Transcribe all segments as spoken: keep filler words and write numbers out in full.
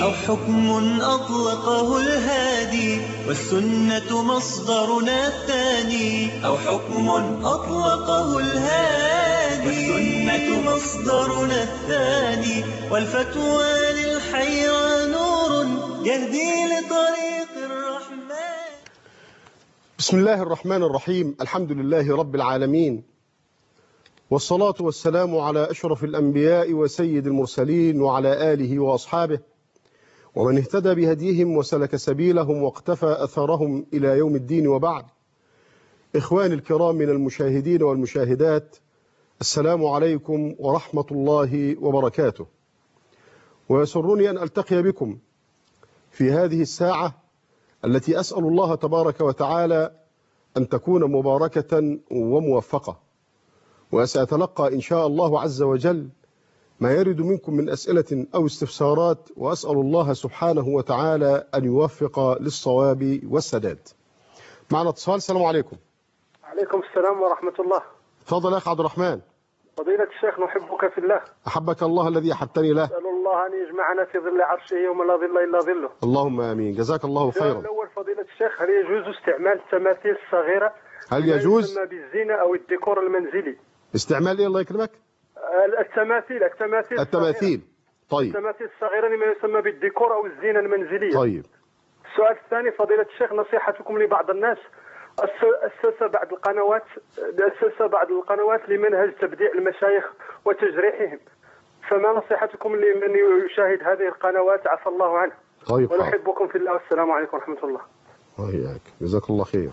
أو حكم أطلقه الهادي والسنة مصدرنا الثاني، أو حكم أطلقه الهادي والسنة مصدرنا الثاني، والفتوى للحيرة نور يهدي لطريق الرحمن. بسم الله الرحمن الرحيم. الحمد لله رب العالمين، والصلاة والسلام على أشرف الأنبياء وسيد المرسلين وعلى آله وأصحابه ومن اهتدى بهديهم وسلك سبيلهم واقتفى أثرهم إلى يوم الدين، وبعد. إخواني الكرام من المشاهدين والمشاهدات، السلام عليكم ورحمة الله وبركاته. ويسرني أن ألتقي بكم في هذه الساعة التي أسأل الله تبارك وتعالى أن تكون مباركة وموفقة، وسأتلقى إن شاء الله عز وجل ما يرد منكم من أسئلة أو استفسارات، وأسأل الله سبحانه وتعالى أن يوفق للصواب والسداد. معنا اتصال. السلام عليكم. عليكم السلام ورحمة الله. تفضل يا أخي عبد الرحمن. فضيلة الشيخ، نحبك في الله. أحبك الله الذي أحبتني له. أسأل الله أن يجمعنا في ظل عرشه يوم لا ظل إلا ظله. اللهم آمين. جزاك الله خيرا. الأول فضيلة الشيخ، هل يجوز استعمال التماثيل الصغيرة هل يجوز بالزينة أو الديكور المنزلي؟ استعمال إيه الله يكرمك؟ التماثيل التماثيل التماثيل. طيب. التماثيل الصغيرة لما يسمى بالديكور أو الزينة المنزلية. طيب. السؤال الثاني فضيلة الشيخ، نصيحتكم لبعض الناس أسس بعض القنوات أسس بعض القنوات لمنهج تبديع المشايخ وتجريحهم، فما نصيحتكم لمن يشاهد هذه القنوات؟ عفى الله عنه. طيب. ونحبكم في الله، والسلام عليكم ورحمة الله. وإياك. جزاك الله خير.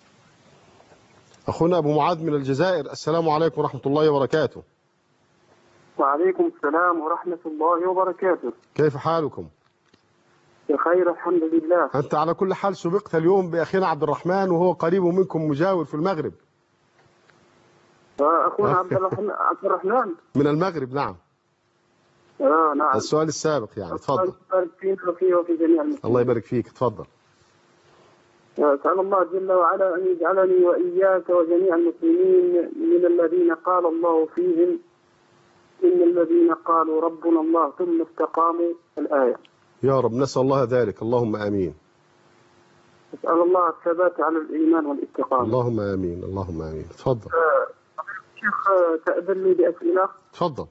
أخونا أبو معاذ من الجزائر. السلام عليكم ورحمة الله وبركاته. وعليكم السلام ورحمة الله وبركاته. كيف حالكم؟ بخير الحمد لله. أنت على كل حال سبقت اليوم بأخينا عبد الرحمن، وهو قريب منكم مجاور في المغرب. أخونا عبد الرحمن عبد الرحمن من المغرب. نعم. آه نعم. السؤال السابق يعني. تفضل. يبارك فيك وفيه وفي جميع المسلمين. الله يبارك فيك. تفضل. أسأل الله جل وعلا أن يجعلني وإياك وجميع المسلمين من الذين قال الله فيهم إن الذين قالوا ربنا الله ثم استقاموا. الآية. يا رب نسأل الله ذلك. اللهم آمين. أسأل الله الثبات على الإيمان والاستقامة. اللهم آمين. اللهم آمين. تفضل. آه شيخ، تأذن لي بأسئلة. تفضل.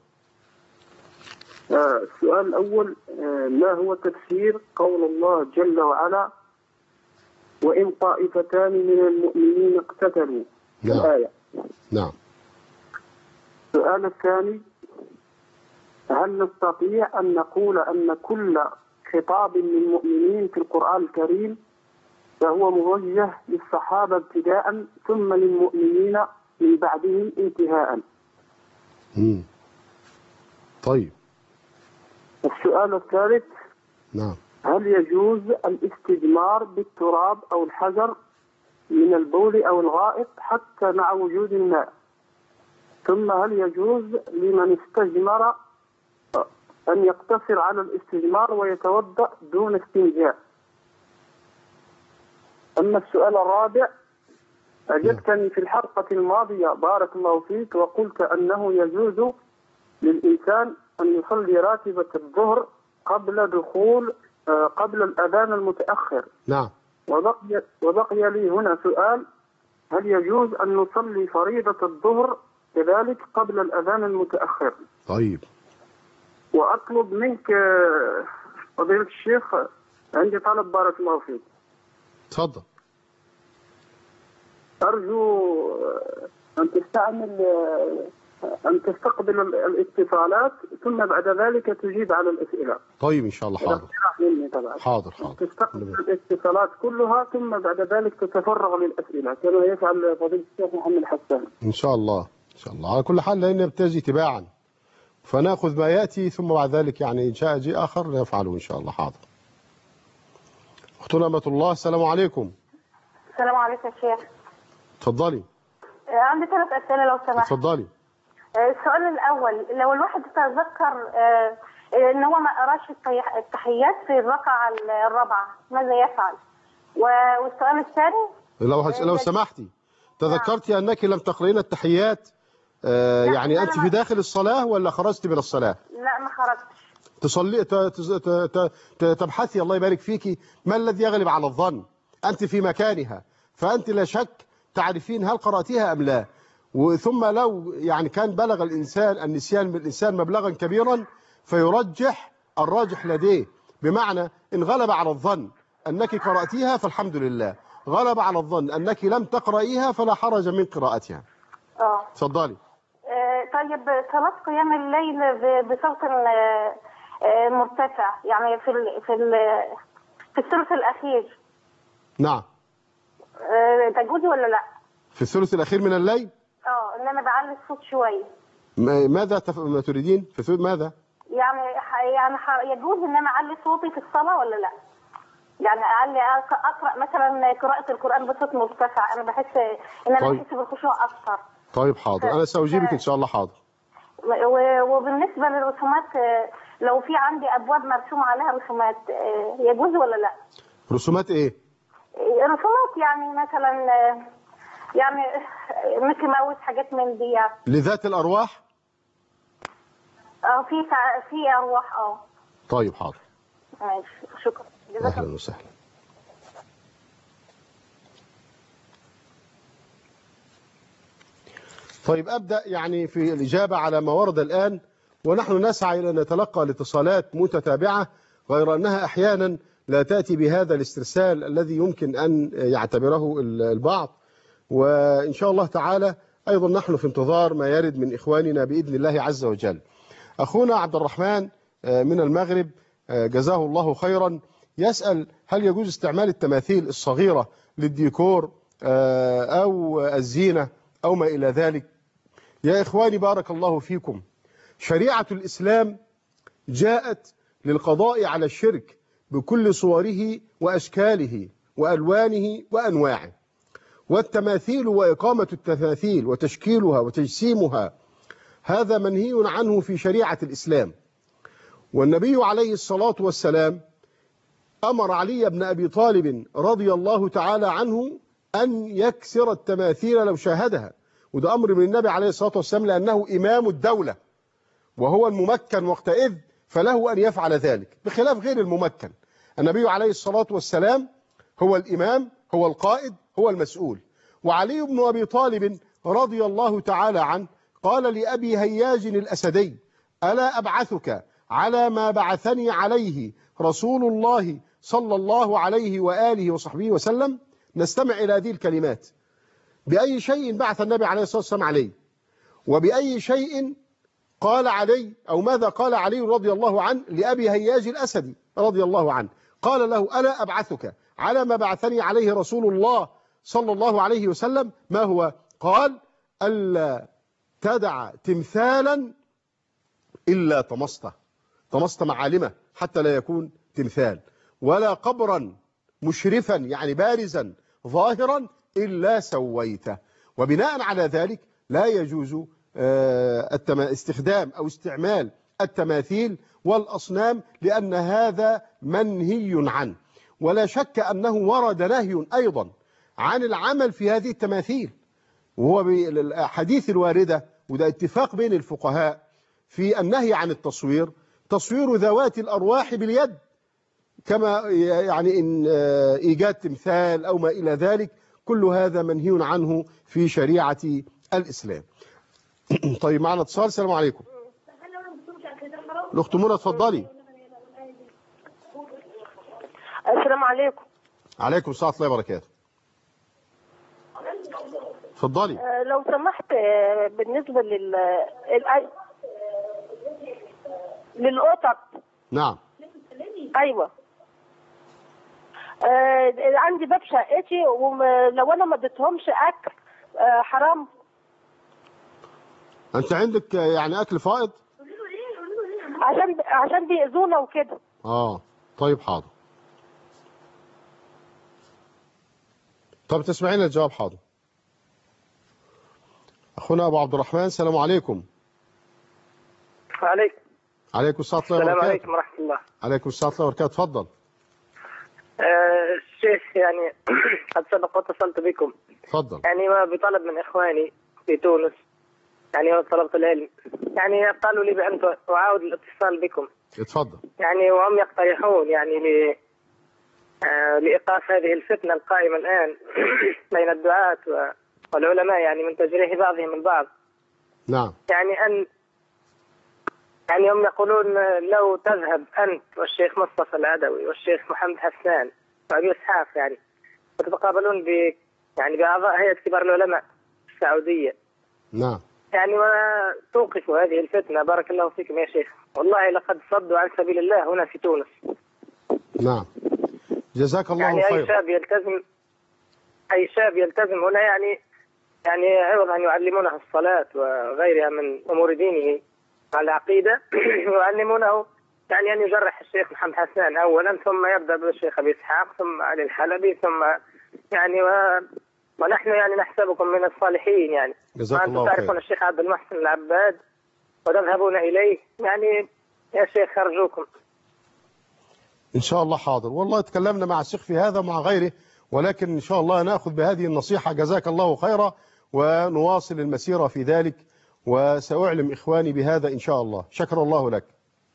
آه السؤال الأول، آه ما هو تفسير قول الله جل وعلا وإن طائفتان من المؤمنين اقتتلوا؟ نعم. الآية. نعم. السؤال الثاني، هل نستطيع أن نقول أن كل خطاب للمؤمنين في القرآن الكريم فهو موجه للصحابة ابتداء ثم للمؤمنين من بعدهم انتهاء؟ مم. طيب. السؤال الثالث، نعم. هل يجوز الاستجمار بالتراب أو الحجر من البول أو الغائط حتى مع وجود الماء؟ ثم هل يجوز لمن استجمر أن يقتصر على الاستجمار ويتوضأ دون استنجاء؟ أما السؤال الرابع، أجبتني في الحلقة الماضية بارك الله فيك وقلت أنه يجوز للإنسان أن يصلي راتبة الظهر قبل دخول قبل الأذان المتأخر. نعم. وبقي, وبقي لي هنا سؤال، هل يجوز أن نصلي فريضة الظهر كذلك قبل الأذان المتأخر؟ طيب. وأطلب منك فضيلة الشيخ، عندي طلب بارك الله فيك. تفضل. أرجو أن تستعمل أن تستقبل الاتصالات ثم بعد ذلك تجيب على الأسئلة. طيب إن شاء الله. حاضر. طبعا. حاضر حاضر. تستقبل الاتصالات كلها ثم بعد ذلك تتفرغ للأسئلة كما يفعل فضيلة الشيخ محمد حسان. إن شاء الله. إن شاء الله. على كل حال لأن نبتدي تباعا، فنأخذ ما يأتي ثم بعد ذلك يعني إن شاء جي آخر نفعله إن شاء الله. حاضر. أختنا أمة الله. السلام عليكم. السلام عليكم يا شيخ. تفضلي. عندي ثلاث أسئلة لو سمحت. تفضلي. السؤال الأول، لو الواحد تذكر إن هو ما قراش التحيات في الركعة الرابعة ماذا يفعل؟ والسؤال الثاني، لو لو سمحتي تذكرتي أنك لم تقرين التحيات، آه يعني أنت في داخل الصلاة ولا خرجت من الصلاة؟ لا ما خرجتش. تصلي تبحثي الله يبارك فيكي ما الذي يغلب على الظن. أنت في مكانها، فأنت لا شك تعرفين هل قرأتيها أم لا. وثم لو يعني كان بلغ الإنسان النسيان من الإنسان مبلغا كبيرا فيرجح الراجح لديه، بمعنى إن غلب على الظن أنك قرأتيها فالحمد لله، غلب على الظن أنك لم تقرأيها فلا حرج من قراءتها. اه تفضلي. آه، طيب صلاة قيام الليل ب- بصوت آه، آه، مرتفع، يعني في ال في ال في الثلث الأخير نعم. آه، تجوز ولا لا؟ في الثلث الأخير من الليل. اه ان انا بعلي الصوت شويه. م- ماذا تف... ما تريدين في الثلث ماذا؟ يعني ح- يعني ح- يجوز ان انا اعلي صوتي في الصلاه ولا لا؟ يعني اعلي أق- اقرا مثلا قراءه القران بصوت مرتفع، انا بحس ان انا طيب. بحس بالخشوع اكثر. طيب حاضر، أنا سأجيبك إن شاء الله. حاضر. و- وبالنسبه للرسومات، آه، لو في عندي ابواب مرسوم عليها رسومات آه، يجوز ولا لا؟ رسومات إيه؟ آه، رسومات يعني مثلا آه، يعني آه، ميكي ماوس، حاجات من دي يعني. لذات الأرواح؟ اه في سع- في ارواح. اه طيب حاضر. ماشي، شكرا جزاك الله. أهلا وسهلا. طيب أبدأ يعني في الإجابة على ما ورد الآن، ونحن نسعى إلى أن نتلقى الاتصالات متتابعة، غير أنها أحيانا لا تأتي بهذا الاسترسال الذي يمكن أن يعتبره البعض. وإن شاء الله تعالى أيضا نحن في انتظار ما يرد من إخواننا بإذن الله عز وجل. أخونا عبد الرحمن من المغرب جزاه الله خيرا يسأل: هل يجوز استعمال التماثيل الصغيرة للديكور أو الزينة أو ما إلى ذلك؟ يا إخواني بارك الله فيكم، شريعة الإسلام جاءت للقضاء على الشرك بكل صوره وأشكاله وألوانه وأنواعه، والتماثيل وإقامة التماثيل وتشكيلها وتجسيمها هذا منهي عنه في شريعة الإسلام. والنبي عليه الصلاة والسلام أمر علي بن أبي طالب رضي الله تعالى عنه أن يكسر التماثيل لو شاهدها، وده أمر من النبي عليه الصلاة والسلام لأنه إمام الدولة وهو الممكن وقتئذ، فله أن يفعل ذلك بخلاف غير الممكن. النبي عليه الصلاة والسلام هو الإمام، هو القائد، هو المسؤول. وعلي بن أبي طالب رضي الله تعالى عنه قال لأبي هياج الأسدي: ألا أبعثك على ما بعثني عليه رسول الله صلى الله عليه وآله وصحبه وسلم؟ نستمع إلى هذه الكلمات. بأي شيء بعث النبي عليه الصلاة والسلام عليه؟ وبأي شيء قال علي، أو ماذا قال علي رضي الله عنه لأبي هياج الأسدي رضي الله عنه؟ قال له: ألا أبعثك على ما بعثني عليه رسول الله صلى الله عليه وسلم؟ ما هو؟ قال: ألا تدع تمثالا إلا طمسته، طمست معالمه حتى لا يكون تمثال، ولا قبرا مشرفا يعني بارزا ظاهرا إلا سويته. وبناء على ذلك لا يجوز استخدام أو استعمال التماثيل والأصنام، لأن هذا منهي عنه. ولا شك أنه ورد نهي أيضا عن العمل في هذه التماثيل، وهو بالحديث الواردة، وده اتفاق بين الفقهاء في النهي عن التصوير، تصوير ذوات الأرواح باليد، كما يعني إن إيجاد تمثال أو ما إلى ذلك، كل هذا منهي عنه في شريعة الإسلام. طيب معنا اتصال. السلام عليكم. الأخت منى اتفضلي. السلام عليكم. عليكم السلام ورحمة الله وبركاته. اتفضلي. آه لو سمحت، آه بالنسبة لل الأي... للقطط. نعم. أيوة. آه عندي باب شقتي، ولو أنا ما اديتهمش أكل آه حرام. أنت عندك يعني أكل فائض؟ عشان عشان بيأذونا وكده. آه طيب حاضر. طب تسمعين الجواب؟ حاضر. أخونا أبو عبد الرحمن السلام عليكم. وعليكم. عليكم السلام ورحمة الله وبركاته. السلام عليكم ورحمة الله. عليكم السلام ورحمة الله وبركاته. تفضل. آه الشيخ يعني قد سبق واتصلت بكم. تفضل. يعني ما بطلب من إخواني في تونس يعني طلبة العلم، يعني قالوا لي بأن أعاود الاتصال بكم. اتفضل. يعني وهم يقترحون يعني ل آه لإيقاف هذه الفتنة القائمة الآن بين الدعاة والعلماء، يعني من تجريح بعضهم البعض. نعم. يعني أن يعني هم يقولون لو تذهب أنت والشيخ مصطفى العدوي والشيخ محمد حسان وأبي إسحاق يعني وتتقابلون ب يعني بأعضاء هيئة كبار العلماء السعودية. نعم. يعني وتوقفوا هذه الفتنة. بارك الله فيكم يا شيخ، والله لقد صدوا عن سبيل الله هنا في تونس. نعم. جزاك الله يعني خير. أي شاب يلتزم أي شاب يلتزم هنا يعني يعني عوض أن يعلمونه الصلاة وغيرها من أمور دينه على العقيدة يعلمونه يعني أن يجرح الشيخ محمد حسان أولا، ثم يبدأ بالشيخ أبي إسحاق، ثم علي الحلبي، ثم يعني و... ونحن يعني نحسبكم من الصالحين يعني. جزاك الله خير. وأنتم تعرفون الشيخ عبد المحسن العباد وتذهبون إليه، يعني يا شيخ أرجوكم. إن شاء الله حاضر، والله تكلمنا مع الشيخ في هذا ومع غيره، ولكن إن شاء الله نأخذ بهذه النصيحة. جزاك الله خيرا، ونواصل المسيرة في ذلك، وسأعلم إخواني بهذا إن شاء الله. شكر الله لك.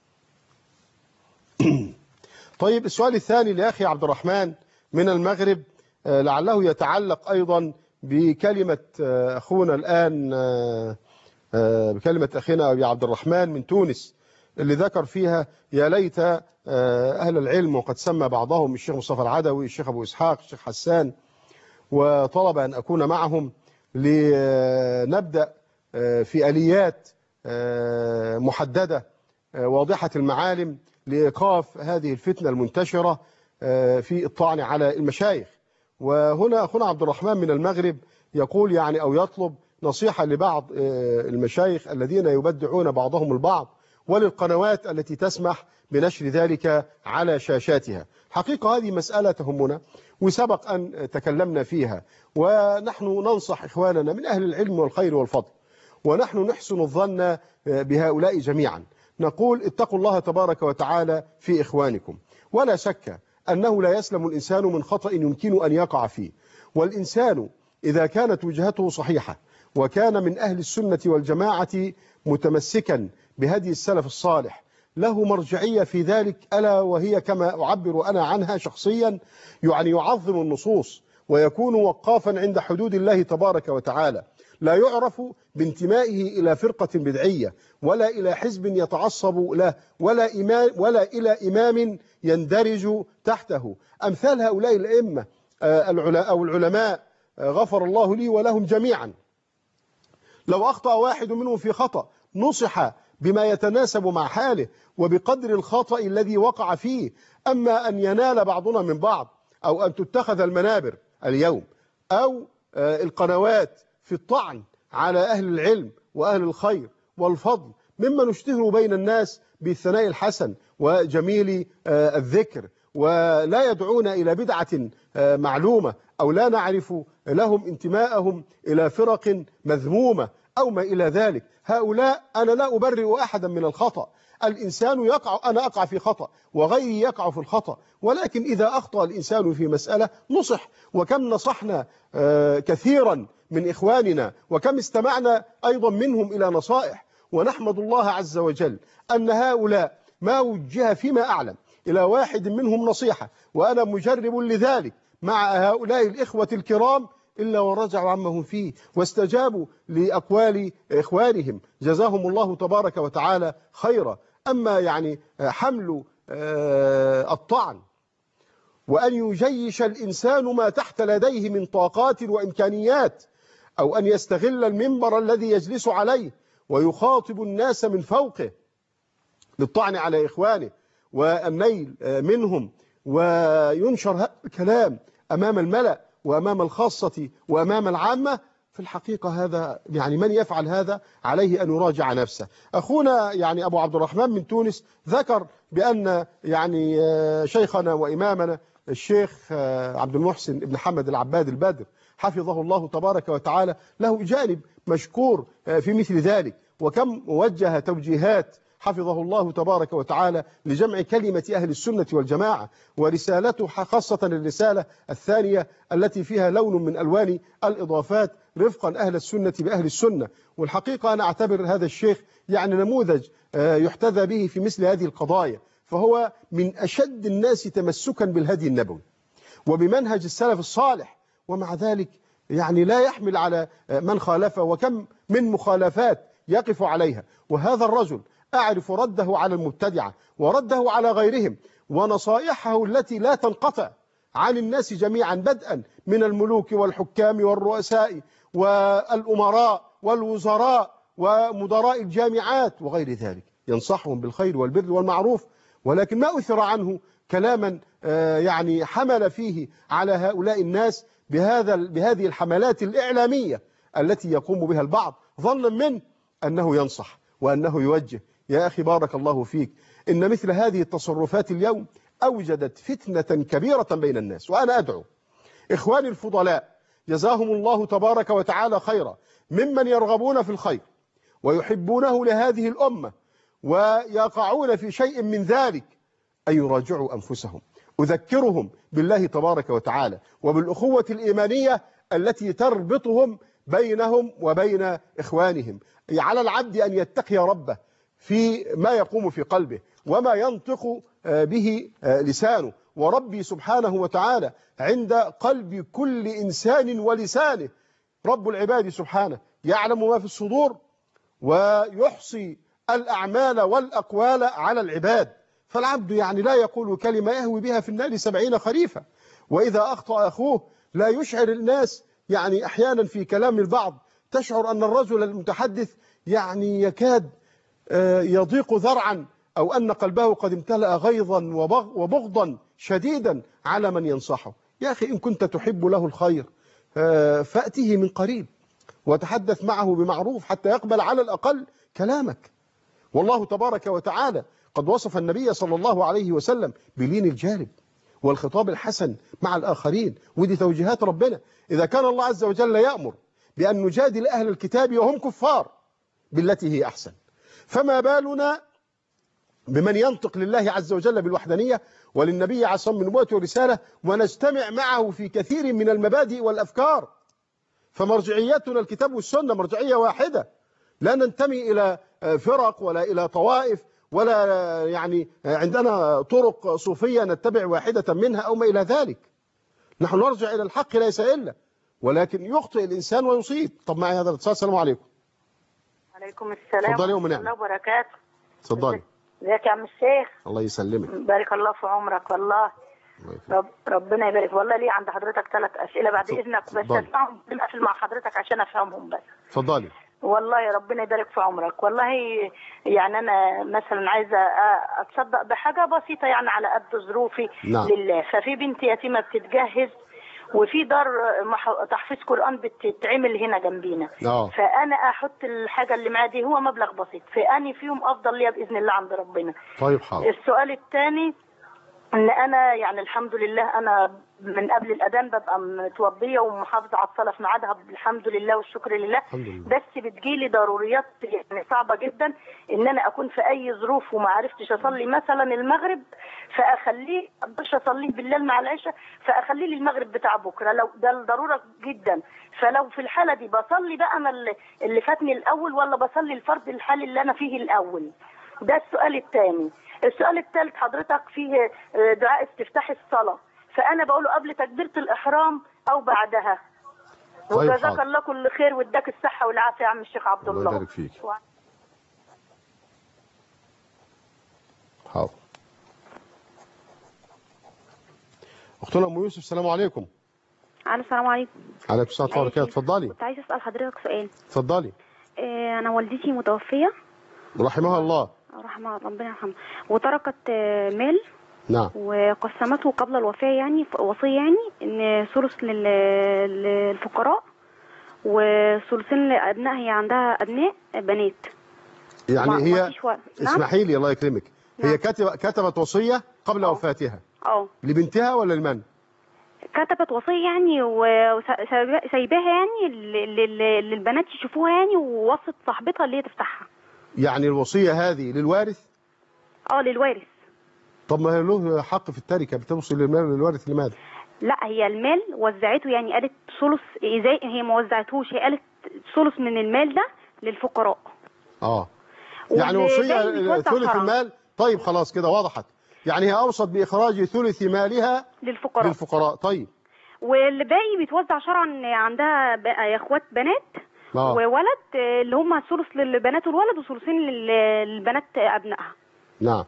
طيب، السؤال الثاني لأخي عبد الرحمن من المغرب، لعله يتعلق أيضا بكلمة أخونا الآن، بكلمة أخينا أبي عبد الرحمن من تونس، اللي ذكر فيها يا ليت أهل العلم، وقد سمى بعضهم الشيخ مصطفى العدوي، الشيخ أبو إسحاق، الشيخ حسان، وطلب أن أكون معهم لنبدأ في آليات محددة واضحة المعالم لإيقاف هذه الفتنة المنتشرة في الطعن على المشايخ. وهنا أخونا عبد الرحمن من المغرب يقول يعني أو يطلب نصيحة لبعض المشايخ الذين يبدعون بعضهم البعض، وللقنوات التي تسمح بنشر ذلك على شاشاتها. حقيقة هذه مسألة تهمنا، وسبق أن تكلمنا فيها، ونحن ننصح إخواننا من أهل العلم والخير والفضل، ونحن نحسن الظن بهؤلاء جميعا. نقول اتقوا الله تبارك وتعالى في إخوانكم، ولا شك أنه لا يسلم الإنسان من خطأ يمكن أن يقع فيه، والإنسان إذا كانت وجهته صحيحة وكان من أهل السنة والجماعة متمسكا بهدي السلف الصالح له مرجعية في ذلك، ألا وهي كما أعبر أنا عنها شخصيا، يعني يعظم النصوص ويكون وقافا عند حدود الله تبارك وتعالى، لا يعرف بانتمائه إلى فرقة بدعية ولا إلى حزب يتعصب له ولا إمام ولا إلى إمام يندرج تحته. أمثال هؤلاء الأئمة أو العلماء غفر الله لي ولهم جميعا، لو أخطأ واحد منهم في خطأ نصح بما يتناسب مع حاله وبقدر الخطأ الذي وقع فيه. أما أن ينال بعضنا من بعض، أو أن تتخذ المنابر اليوم أو القنوات في الطعن على أهل العلم وأهل الخير والفضل، مما نشتهر بين الناس بالثناء الحسن وجميل الذكر، ولا يدعون إلى بدعة معلومة، أو لا نعرف لهم انتماءهم إلى فرق مذمومة أو ما إلى ذلك. هؤلاء أنا لا أبرئ أحدا من الخطأ، الإنسان يقع، أنا أقع في خطأ وغيري يقع في الخطأ، ولكن إذا أخطأ الإنسان في مسألة نصح. وكم نصحنا كثيرا من إخواننا، وكم استمعنا أيضا منهم إلى نصائح، ونحمد الله عز وجل أن هؤلاء ما وجه فيما أعلم إلى واحد منهم نصيحة، وأنا مجرب لذلك مع هؤلاء الإخوة الكرام، إلا ورجعوا عما هم فيه واستجابوا لأقوال إخوانهم، جزاهم الله تبارك وتعالى خيرا. أما يعني حمل الطعن وأن يجيش الإنسان ما تحت لديه من طاقات وإمكانيات، أو أن يستغل المنبر الذي يجلس عليه ويخاطب الناس من فوقه للطعن على إخوانه والنيل منهم، وينشر هذا الكلام أمام الملأ وأمام الخاصة وأمام العامة، في الحقيقة هذا يعني من يفعل هذا عليه أن يراجع نفسه. أخونا يعني أبو عبد الرحمن من تونس ذكر بأن يعني شيخنا وإمامنا الشيخ عبد المحسن ابن حمد العباد البدر حفظه الله تبارك وتعالى له جانب مشكور في مثل ذلك، وكم وجه توجيهات حفظه الله تبارك وتعالى لجمع كلمة أهل السنة والجماعة، ورسالته خاصة الرسالة الثانية التي فيها لون من ألوان الإضافات رفقا أهل السنة بأهل السنة. والحقيقة أنا أعتبر هذا الشيخ يعني نموذج يحتذى به في مثل هذه القضايا، فهو من أشد الناس تمسكا بالهدي النبوي وبمنهج السلف الصالح، ومع ذلك يعني لا يحمل على من خالفه، وكم من مخالفات يقف عليها. وهذا الرجل أعرف رده على المبتدعة ورده على غيرهم، ونصائحه التي لا تنقطع عن الناس جميعا، بدءا من الملوك والحكام والرؤساء والأمراء والوزراء ومدراء الجامعات وغير ذلك، ينصحهم بالخير والبر والمعروف، ولكن ما أثر عنه كلاما يعني حمل فيه على هؤلاء الناس بهذا بهذه الحملات الإعلامية التي يقوم بها البعض ظنا منه أنه ينصح وأنه يوجه. يا أخي بارك الله فيك، إن مثل هذه التصرفات اليوم أوجدت فتنة كبيرة بين الناس. وأنا أدعو إخواني الفضلاء جزاهم الله تبارك وتعالى خيرا ممن يرغبون في الخير ويحبونه لهذه الأمة ويقعون في شيء من ذلك أن يراجعوا أنفسهم. أذكرهم بالله تبارك وتعالى وبالأخوة الإيمانية التي تربطهم بينهم وبين إخوانهم. على العبد أن يتقي ربه في ما يقوم في قلبه وما ينطق به لسانه، وربي سبحانه وتعالى عند قلب كل إنسان ولسانه. رب العباد سبحانه يعلم ما في الصدور ويحصي الأعمال والأقوال على العباد، فالعبد يعني لا يقول كلمة يهوي بها في النار سبعين خريفا. وإذا أخطأ أخوه لا يشعر الناس، يعني أحيانا في كلام البعض تشعر أن الرجل المتحدث يعني يكاد يضيق ذرعا، أو أن قلبه قد امتلأ غيظا وبغضا شديدا على من ينصحه. يا أخي إن كنت تحب له الخير فأته من قريب وتحدث معه بمعروف حتى يقبل على الأقل كلامك. والله تبارك وتعالى قد وصف النبي صلى الله عليه وسلم بلين الجانب والخطاب الحسن مع الآخرين، ودي توجيهات ربنا. إذا كان الله عز وجل يأمر بأن نجادل أهل الكتاب وهم كفار بالتي هي أحسن، فما بالنا بمن ينطق لله عز وجل بالوحدانية وللنبي عليه الصلاة والسلام من نبوته ورسالة ونجتمع معه في كثير من المبادئ والأفكار. فمرجعيتنا الكتاب والسنة مرجعية واحدة، لا ننتمي إلى فرق ولا إلى طوائف ولا يعني عندنا طرق صوفية نتبع واحدة منها أو ما إلى ذلك. نحن نرجع إلى الحق ليس إلا، ولكن يخطئ الإنسان ويصيب. طب معي هذا الاتصال. السلام عليكم. وعليكم السلام ورحمة الله وبركاته. اتفضلي. ازيك يا عم الشيخ؟ الله يسلمك. بارك الله في عمرك والله. رب ربنا يبارك. والله لي عند حضرتك ثلاث أسئلة بعد إذنك، بس أسمعهم أقفل مع حضرتك عشان أفهمهم بس. اتفضلي. والله ربنا يبارك في عمرك. والله يعني أنا مثلا عايزة أتصدق بحاجة بسيطة يعني على قد ظروفي. نعم. لله. ففي بنت يتيمة بتتجهز وفي دار تحفيظ قرآن بتتعمل هنا جنبينا. أوه. فأنا أحط الحاجة اللي معايا دي، هو مبلغ بسيط، فأني فيهم أفضل ليا بإذن الله عند ربنا. طيب حاضر. السؤال الثاني ان انا يعني الحمد لله انا من قبل الاذان ببقى متوضيه ومحافظه على الصلاه في ميعادها الحمد لله والشكر لله. بس بتجيلي ضروريات يعني صعبه جدا ان انا اكون في اي ظروف وما عرفتش اصلي مثلا المغرب، فاخليه مش اصليه بالليل مع العشاء، فاخليه لي المغرب بتاع بكره لو ده الضروره جدا. فلو في الحاله دي بصلي بقى انا اللي فاتني الاول ولا بصلي الفرض الحالي اللي انا فيه الاول؟ ده السؤال الثاني. السؤال الثالث حضرتك فيه دعاء استفتاح الصلاة، فأنا بقوله قبل تكبيرة الإحرام أو بعدها. طيب وجزاك الله كل خير واداك الصحة والعافية يا عم الشيخ عبد الله. الله يبارك فيك. حاضر. أختنا أم يوسف السلام عليكم. السلام عليكم. عليكم السلام ورحمة الله وبركاته. اتفضلي. كنت عايزة أسأل حضرتك سؤال. اتفضلي. إيه أنا والدتي متوفية رحمها الله. رحمه ربنا يرحمها، وتركت مال. نعم. وقسمته قبل الوفاة يعني وصية يعني ان ثلث للفقراء وثلثين لأبناء. هي عندها أبناء بنات. يعني هي اسمحي لي الله يكرمك. نعم. هي كتبت كتبت وصية قبل أوه. وفاتها. اه لبنتها ولا لمن؟ كتبت وصية يعني وسايباها يعني للبنات يشوفوها يعني، ووصت صاحبتها اللي هي تفتحها. يعني الوصية هذه للوارث؟ اه للوارث. طب ما هي له حق في التركة، بتوصل للمال للوارث لماذا؟ لا هي المال وزعته، يعني قالت ثلث، ازاي هي ما وزعتوش، هي قالت ثلث من المال ده للفقراء. اه يعني وصية ثلث شرعا. المال. طيب خلاص كده وضحت، يعني هي أوصت بإخراج ثلث مالها للفقراء. للفقراء. طيب والباقي بيتوزع شرعا، عندها بقى اخوات بنات آه. وولد، اللي هم ثلث للبنات والولد وثلثين للبنات ابنائها. نعم.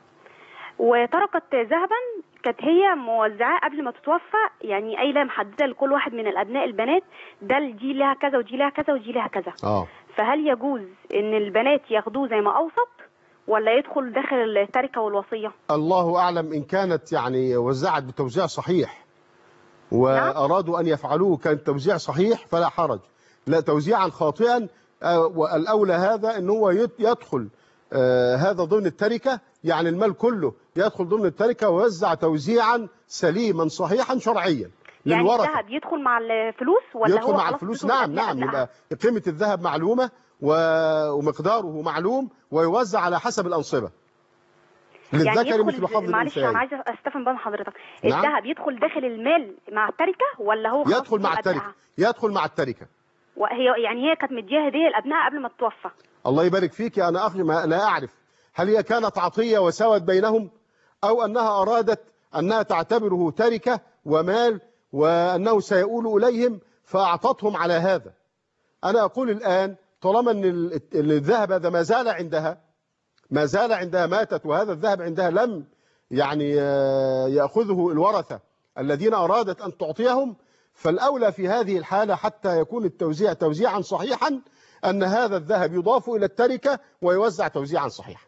وتركت ذهبا كانت هي موزعاه قبل ما تتوفى، يعني قايله محدده لكل واحد من الابناء البنات ده دي لها كذا ودي لها كذا ودي لها كذا. اه فهل يجوز ان البنات ياخدوه زي ما اوصت ولا يدخل داخل التركه والوصيه؟ الله أعلم. إن كانت يعني وزعت بتوزيع صحيح وأرادوا أن يفعلوه كان توزيع صحيح فلا حرج. لا توزيعا خاطئا والأولى هذا أن هو يدخل آه هذا ضمن التركة، يعني المال كله يدخل ضمن التركة ويوزع توزيعا سليما صحيحا شرعيا للورثة. يعني الذهب يدخل مع الفلوس ولا يدخل هو مع الفلوس؟ نعم نعم. يبقى قيمة الذهب معلومة ومقداره معلوم ويوزع على حسب الأنصبة للذكر يعني مثل حظ الأنثيين. معلش انا عايزه استفهم بقى حضرتك، نعم؟ الذهب يدخل داخل المال مع التركه ولا هو خلاص يدخل مع التركه؟ يدخل مع التركه. وهي يعني هي كانت مديها هديه لابنائها قبل ما تتوفى. الله يبارك فيك. انا اخي ما لا اعرف هل هي كانت عطيه وسوت بينهم او انها ارادت انها تعتبره تركه ومال وانه سيؤول اليهم فاعطتهم على هذا. انا اقول الان طالما ان الذهب هذا ما زال عندها ما زال عندها ماتت وهذا الذهب عندها لم يعني يأخذه الورثة الذين أرادت أن تعطيهم، فالأولى في هذه الحالة حتى يكون التوزيع توزيعا صحيحا أن هذا الذهب يضاف إلى التركة ويوزع توزيعا صحيحا.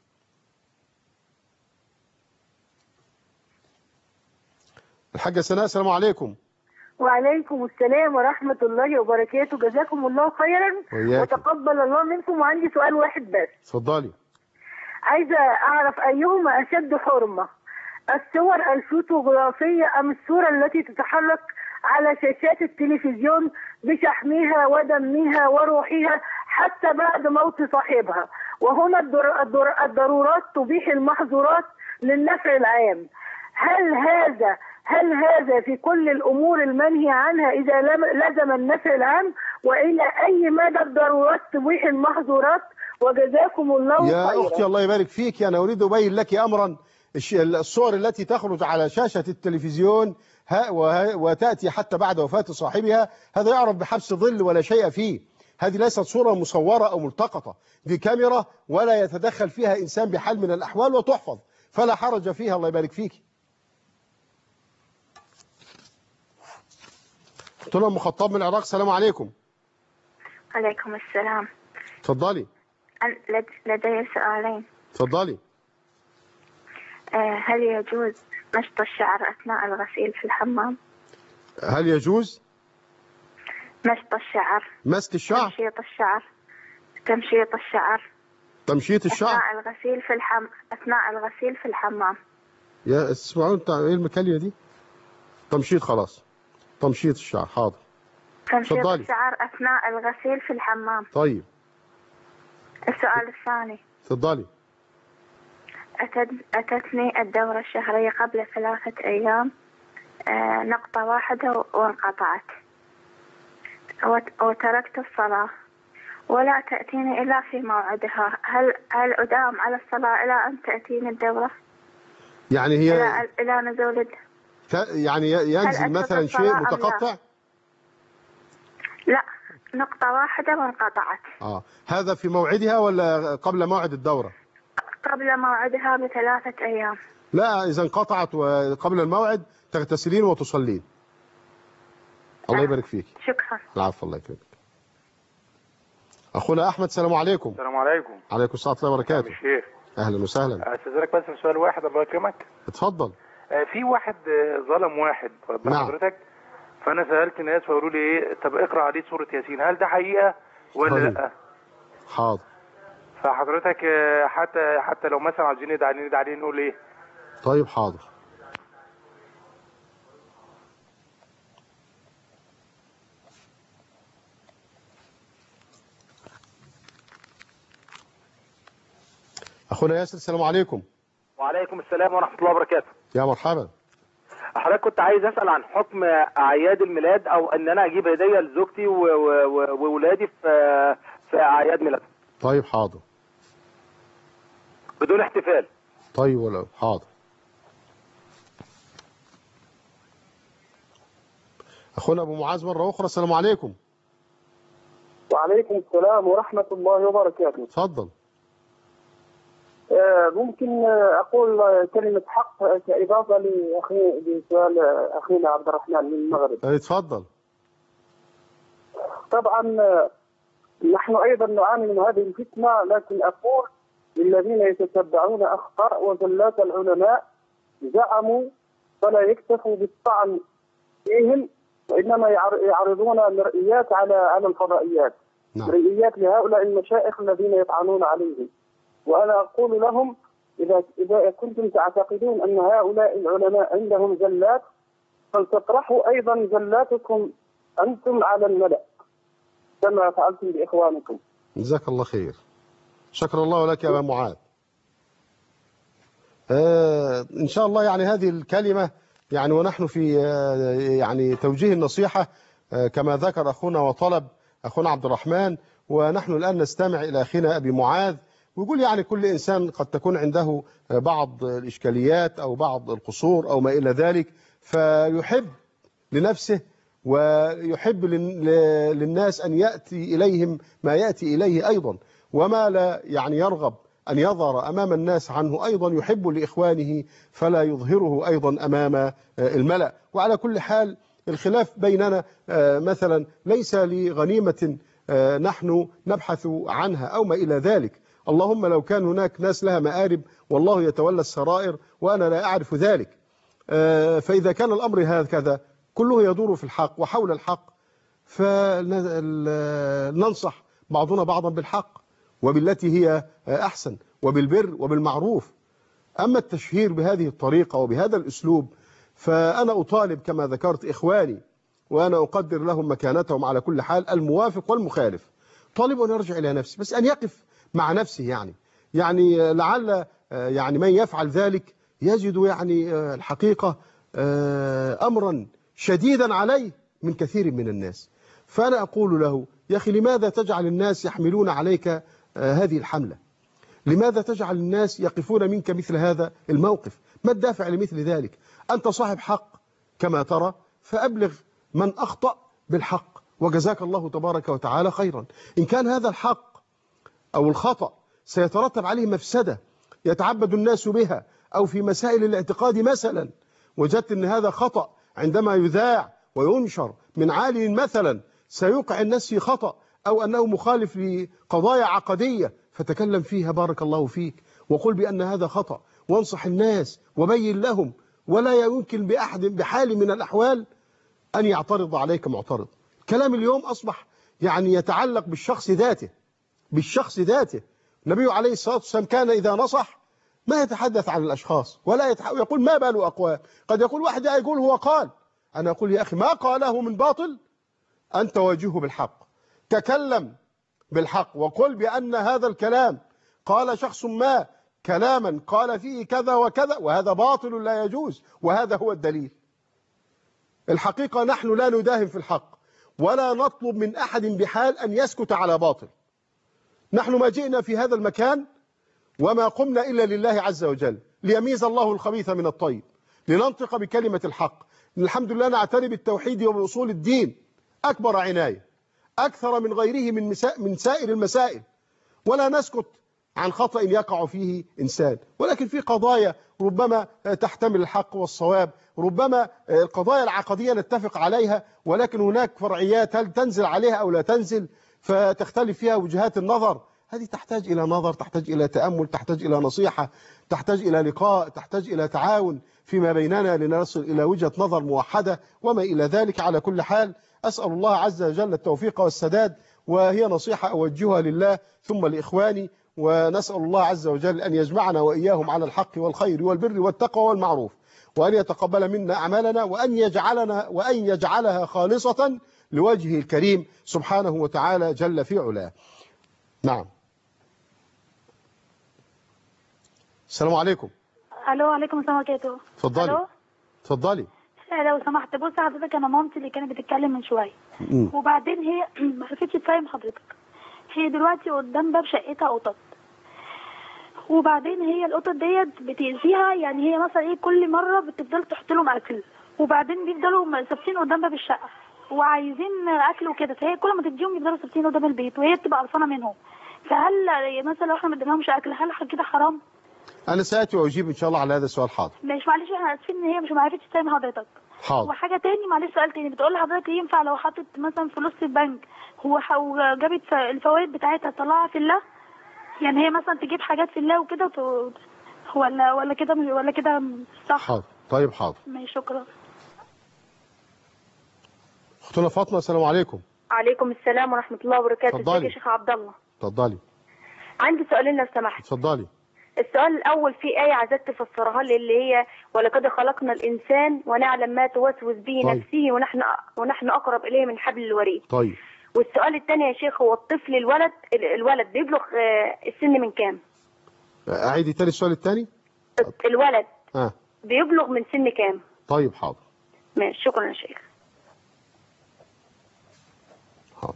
الحاجة سناء السلام عليكم. وعليكم السلام ورحمة الله وبركاته. جزاكم الله خيرا وتقبل الله منكم. وعندي سؤال واحد بس. اتفضلي. عايزة أعرف أيهما أشد حرمة، الصور الفوتوغرافية أم الصورة التي تتحرك على شاشات التلفزيون بشحمها ودمها وروحها حتى بعد موت صاحبها؟ وهنا الدر... الدر... الضرورات تبيح المحظورات للنفع العام. هل هذا هل هذا في كل الأمور المنهي عنها إذا لزم النفع العام؟ وإلى أي مدى الضرورات تبيح المحظورات؟ وجزاكم الله خيرا. يا أختي الله يبارك فيك، أنا أريد أبين لك أمرا. الصور التي تخرج على شاشة التلفزيون وتأتي حتى بعد وفاة صاحبها هذا يعرف بحبس ظل ولا شيء فيه. هذه ليست صورة مصورة أو ملتقطة، دي كاميرا ولا يتدخل فيها إنسان بحال من الأحوال وتحفظ فلا حرج فيها. الله يبارك فيك. قلت له أم خطاب من العراق السلام عليكم. عليكم السلام. اتفضلي. لدي سؤالين. اتفضلي. هل يجوز مشط الشعر أثناء الغسيل في الحمام؟ هل يجوز مشط الشعر؟ مسك الشعر؟ تمشيط الشعر تمشيط الشعر تمشيط الشعر أثناء الغسيل في الحم أثناء الغسيل في الحمام. يا اسمعوا انت ايه المكالية دي؟ تمشيط خلاص. تمشيط الشعر حاضر. تمشيط فضالي. الشعر أثناء الغسيل في الحمام. طيب. السؤال الثاني. تفضلي. أتت... أتتني الدورة الشهرية قبل ثلاثة أيام، آه نقطة واحدة وانقطعت وت... وتركت الصلاة ولا تأتيني إلا في موعدها. هل هل أداوم على الصلاة إلى أن تأتيني الدورة؟ يعني هي إلى, إلى نزول ت... يعني ينزل مثلا شيء متقطع؟ لا، نقطة واحدة وانقطعت. آه هذا في موعدها ولا قبل موعد الدورة؟ قبل موعدها بثلاثة أيام. لا إذا انقطعت وقبل الموعد تغتسلين وتصلين. الله يبارك فيك. شكرا. العفو الله يكرمك. أخونا أحمد السلام عليكم. السلام عليكم. عليكم السلام ورحمة الله وبركاته. الشيخ. أهلا وسهلا. أستاذنك بس في سؤال واحد الله يكرمك. اتفضل. في واحد ظلم واحد نعم. حضرتك، فأنا سألت الناس فقالوا لي إيه طب اقرأ عليه سورة ياسين، هل ده حقيقة ولا طيب. لا؟ حاضر. فحضرتك حتى حتى لو مثلا عايزين ندعي عليه ندعي عليه نقول ايه؟ طيب حاضر. أخونا ياسر السلام عليكم. وعليكم السلام ورحمة الله وبركاته. يا مرحبا. حضرتك كنت عايز أسأل عن حكم أعياد الميلاد، أو أن أنا أجيب هدية لزوجتي وولادي في في أعياد ميلادهم. طيب حاضر. بدون احتفال. طيب ولا حاضر. أخونا أبو معاذ مرة أخرى السلام عليكم. وعليكم السلام ورحمة الله وبركاته. اتفضل. ممكن أقول كلمة حق كإضافة لأخي لسؤال أخينا عبد الرحمن من المغرب. اتفضل. طبعا نحن أيضا نعاني من هذه الفتنة، لكن أقول للذين يتتبعون أخطاء وزلات العلماء زعموا فلا يكتفوا بالطعن فيهم، وإنما يعرضون مرئيات على على الفضائيات. نعم. مرئيات لهؤلاء المشايخ الذين يطعنون عليهم. وأنا أقول لهم إذا إذا كنتم تعتقدون أن هؤلاء العلماء عندهم زلات فلتطرحوا أيضا زلاتكم أنتم على الملأ كما فعلتم بإخوانكم. جزاك الله خير. شكر الله لك يا أبا معاذ. آه إن شاء الله يعني هذه الكلمة يعني ونحن في آه يعني توجيه النصيحة آه كما ذكر أخونا وطلب أخونا عبد الرحمن، ونحن الآن نستمع إلى أخينا أبي معاذ ويقول يعني كل إنسان قد تكون عنده بعض الإشكاليات أو بعض القصور أو ما إلى ذلك، فيحب لنفسه ويحب للناس أن يأتي إليهم ما يأتي إليه أيضا، وما لا يعني يرغب أن يظهر أمام الناس عنه أيضا يحب لإخوانه فلا يظهره أيضا أمام الملأ. وعلى كل حال الخلاف بيننا مثلا ليس لغنيمة نحن نبحث عنها أو ما إلى ذلك، اللهم لو كان هناك ناس لها مآرب والله يتولى السرائر وأنا لا أعرف ذلك. فإذا كان الأمر هكذا كله يدور في الحق وحول الحق فننصح بعضنا بعضا بالحق وبالتي هي أحسن وبالبر وبالمعروف. أما التشهير بهذه الطريقة وبهذا الأسلوب فأنا أطالب كما ذكرت إخواني وأنا أقدر لهم مكانتهم على كل حال الموافق والمخالف طالب أن يرجع إلى نفسه، بس أن يقف مع نفسه يعني يعني لعل يعني من يفعل ذلك يجد يعني الحقيقة أمرا شديدا عليه من كثير من الناس. فأنا أقول له يا أخي لماذا تجعل الناس يحملون عليك هذه الحملة؟ لماذا تجعل الناس يقفون منك مثل هذا الموقف؟ ما الدافع لمثل ذلك؟ أنت صاحب حق كما ترى فأبلغ من أخطأ بالحق وجزاك الله تبارك وتعالى خيرا. إن كان هذا الحق أو الخطأ سيترتب عليه مفسدة يتعبد الناس بها أو في مسائل الاعتقاد مثلا، وجدت أن هذا خطأ عندما يذاع وينشر من عالي مثلا سيوقع الناس في خطأ أو أنه مخالف لقضايا عقدية فتكلم فيها بارك الله فيك وقل بأن هذا خطأ وانصح الناس وبين لهم، ولا يمكن بأحد بحال من الأحوال أن يعترض عليك معترض. كلام اليوم أصبح يعني يتعلق بالشخص ذاته بالشخص ذاته. النبي عليه الصلاة والسلام كان إذا نصح ما يتحدث عن الأشخاص ولا يقول ما بال أقوال. قد يقول واحد يقول هو قال، أنا أقول يا أخي ما قاله من باطل أنت واجهه بالحق، تكلم بالحق وقل بأن هذا الكلام قال شخص ما كلاما قال فيه كذا وكذا وهذا باطل لا يجوز وهذا هو الدليل. الحقيقة نحن لا نداهم في الحق ولا نطلب من أحد بحال أن يسكت على باطل. نحن ما جئنا في هذا المكان وما قمنا إلا لله عز وجل ليميز الله الخبيث من الطيب، لننطق بكلمة الحق. الحمد لله نعتني بالتوحيد وبأصول الدين أكبر عناية أكثر من غيره من, من سائر المسائل، ولا نسكت عن خطأ يقع فيه إنسان، ولكن في قضايا ربما تحتمل الحق والصواب، ربما القضايا العقدية نتفق عليها ولكن هناك فرعيات هل تنزل عليها أو لا تنزل فتختلف فيها وجهات النظر. هذه تحتاج إلى نظر، تحتاج إلى تأمل، تحتاج إلى نصيحة، تحتاج إلى لقاء، تحتاج إلى تعاون فيما بيننا لنصل إلى وجهة نظر موحدة وما إلى ذلك. على كل حال أسأل الله عز وجل التوفيق والسداد، وهي نصيحة أوجهها لله ثم لإخواني، ونسأل الله عز وجل أن يجمعنا وإياهم على الحق والخير والبر والتقوى والمعروف، وأن يتقبل منا أعمالنا وأن يجعلنا وأن يجعلها خالصة لوجهه الكريم سبحانه وتعالى جل في علاه. نعم. السلام عليكم. الو عليكم السلام وبركاته. اتفضلي. الو اتفضلي. لو سمحت بص حضرتك، انا مامتي اللي كانت بتتكلم من شويه مم. وبعدين هي ما عرفتش تفهم حضرتك. هي دلوقتي قدام باب شقتها قطط، وبعدين هي القطط ديت بتأذيها، يعني هي مثلا ايه كل مره بتفضل تحط لهم اكل، وبعدين بيفضلوا ثابتين قدام باب الشقه وعايزين اكل وكده، فهي كل ما تديهم يفضلوا ثابتين قدام البيت وهي بتبقى قرفانه منهم. فهل مثلا لو احنا ما اديناهمش اكل هل كده حرام؟ انا ساتي واجيب ان شاء الله على هذا السؤال. حاضر. مش معلش احنا اسفين ان هي مش ما عرفتش تفهم حضرتك. حاضر. وحاجه تاني معلش سؤال تاني، بتقول لحضرتك ينفع لو حطت مثلا فلوس في البنك هو جابت الفوائد بتاعتها تطلعها في الله؟ يعني هي مثلا تجيب حاجات في الله وكده وت... ولا ولا كده ولا كده صح؟ حاضر. طيب حاضر. ماشي شكرا. اختنا فاطمه السلام عليكم. عليكم السلام ورحمه الله وبركاته. اتفضلي. ازيك يا شيخ عبد الله؟ اتفضلي. عندي سؤالين لو سمحت. اتفضلي. السؤال الأول في آية عايزاك تفسرها لي اللي هي ولقد خلقنا الإنسان ونعلم ما توسوس به طيب. نفسه ونحن ونحن أقرب إليه من حبل الوريد. طيب. والسؤال الثاني يا شيخ، هو الطفل الولد الولد بيبلغ السن من كام؟ أعيدي تاني السؤال الثاني. الولد اه بيبلغ من سن كام؟ طيب حاضر. ماشي شكرا يا شيخ. حاضر.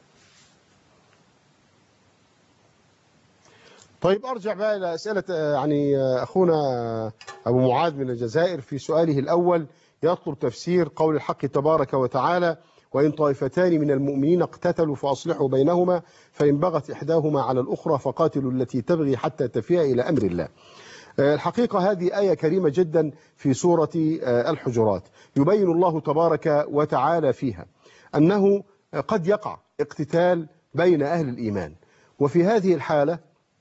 طيب أرجع بقى إلى أسئلة يعني أخونا أبو معاذ من الجزائر في سؤاله الأول، يطلب تفسير قول الحق تبارك وتعالى: وإن طائفتان من المؤمنين اقتتلوا فأصلحوا بينهما فإن بغت إحداهما على الأخرى فقاتلوا التي تبغي حتى تفيء إلى أمر الله. الحقيقة هذه آية كريمة جدا في سورة الحجرات، يبين الله تبارك وتعالى فيها أنه قد يقع اقتتال بين أهل الإيمان، وفي هذه الحالة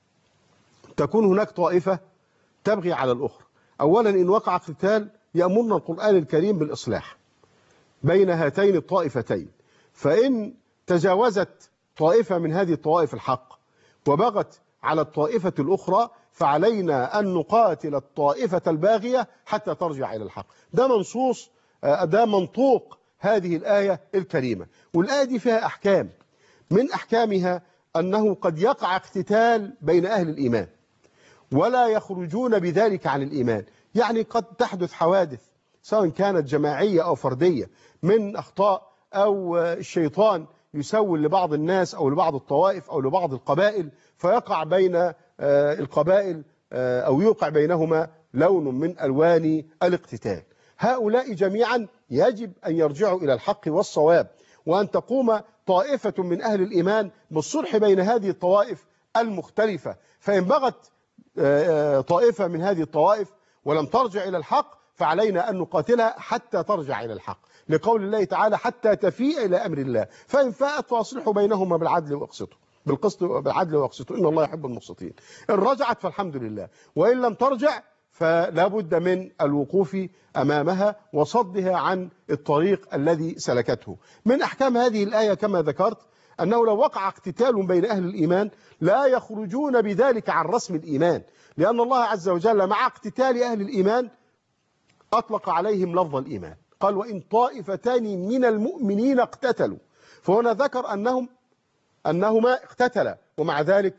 تكون هناك طائفة تبغي على الأخرى. أولا إن وقع اقتتال يأمرنا القرآن الكريم بالإصلاح بين هاتين الطائفتين، فإن تجاوزت طائفة من هذه الطوائف الحق وبغت على الطائفة الأخرى فعلينا أن نقاتل الطائفة الباغية حتى ترجع إلى الحق. ده منصوص، ده منطوق هذه الآية الكريمة. والآية دي فيها أحكام، من أحكامها أنه قد يقع اقتتال بين أهل الإيمان ولا يخرجون بذلك عن الإيمان، يعني قد تحدث حوادث سواء كانت جماعية أو فردية من أخطاء، أو الشيطان يسول لبعض الناس أو لبعض الطوائف أو لبعض القبائل فيقع بين القبائل أو يوقع بينهما لون من ألوان الاقتتال. هؤلاء جميعا يجب أن يرجعوا إلى الحق والصواب، وأن تقوم طائفة من أهل الإيمان بالصلح بين هذه الطوائف المختلفة. فإن بغت طائفة من هذه الطوائف ولم ترجع إلى الحق فعلينا أن نقاتلها حتى ترجع إلى الحق، لقول الله تعالى: حتى تفيء إلى أمر الله فإن فاءت فأصلحوا بينهما بالعدل واقسطوا بالقسط بالعدل واقسطوا إن الله يحب المقسطين. إن رجعت فالحمد لله، وإن لم ترجع فلا بد من الوقوف أمامها وصدها عن الطريق الذي سلكته. من أحكام هذه الآية كما ذكرت أنه لو وقع اقتتال بين أهل الإيمان لا يخرجون بذلك عن رسم الإيمان، لأن الله عز وجل مع اقتتال أهل الإيمان أطلق عليهم لفظ الإيمان، قال: وإن طائفتان من المؤمنين اقتتلوا. فهنا ذكر أنهم أنهما اقتتلا، ومع ذلك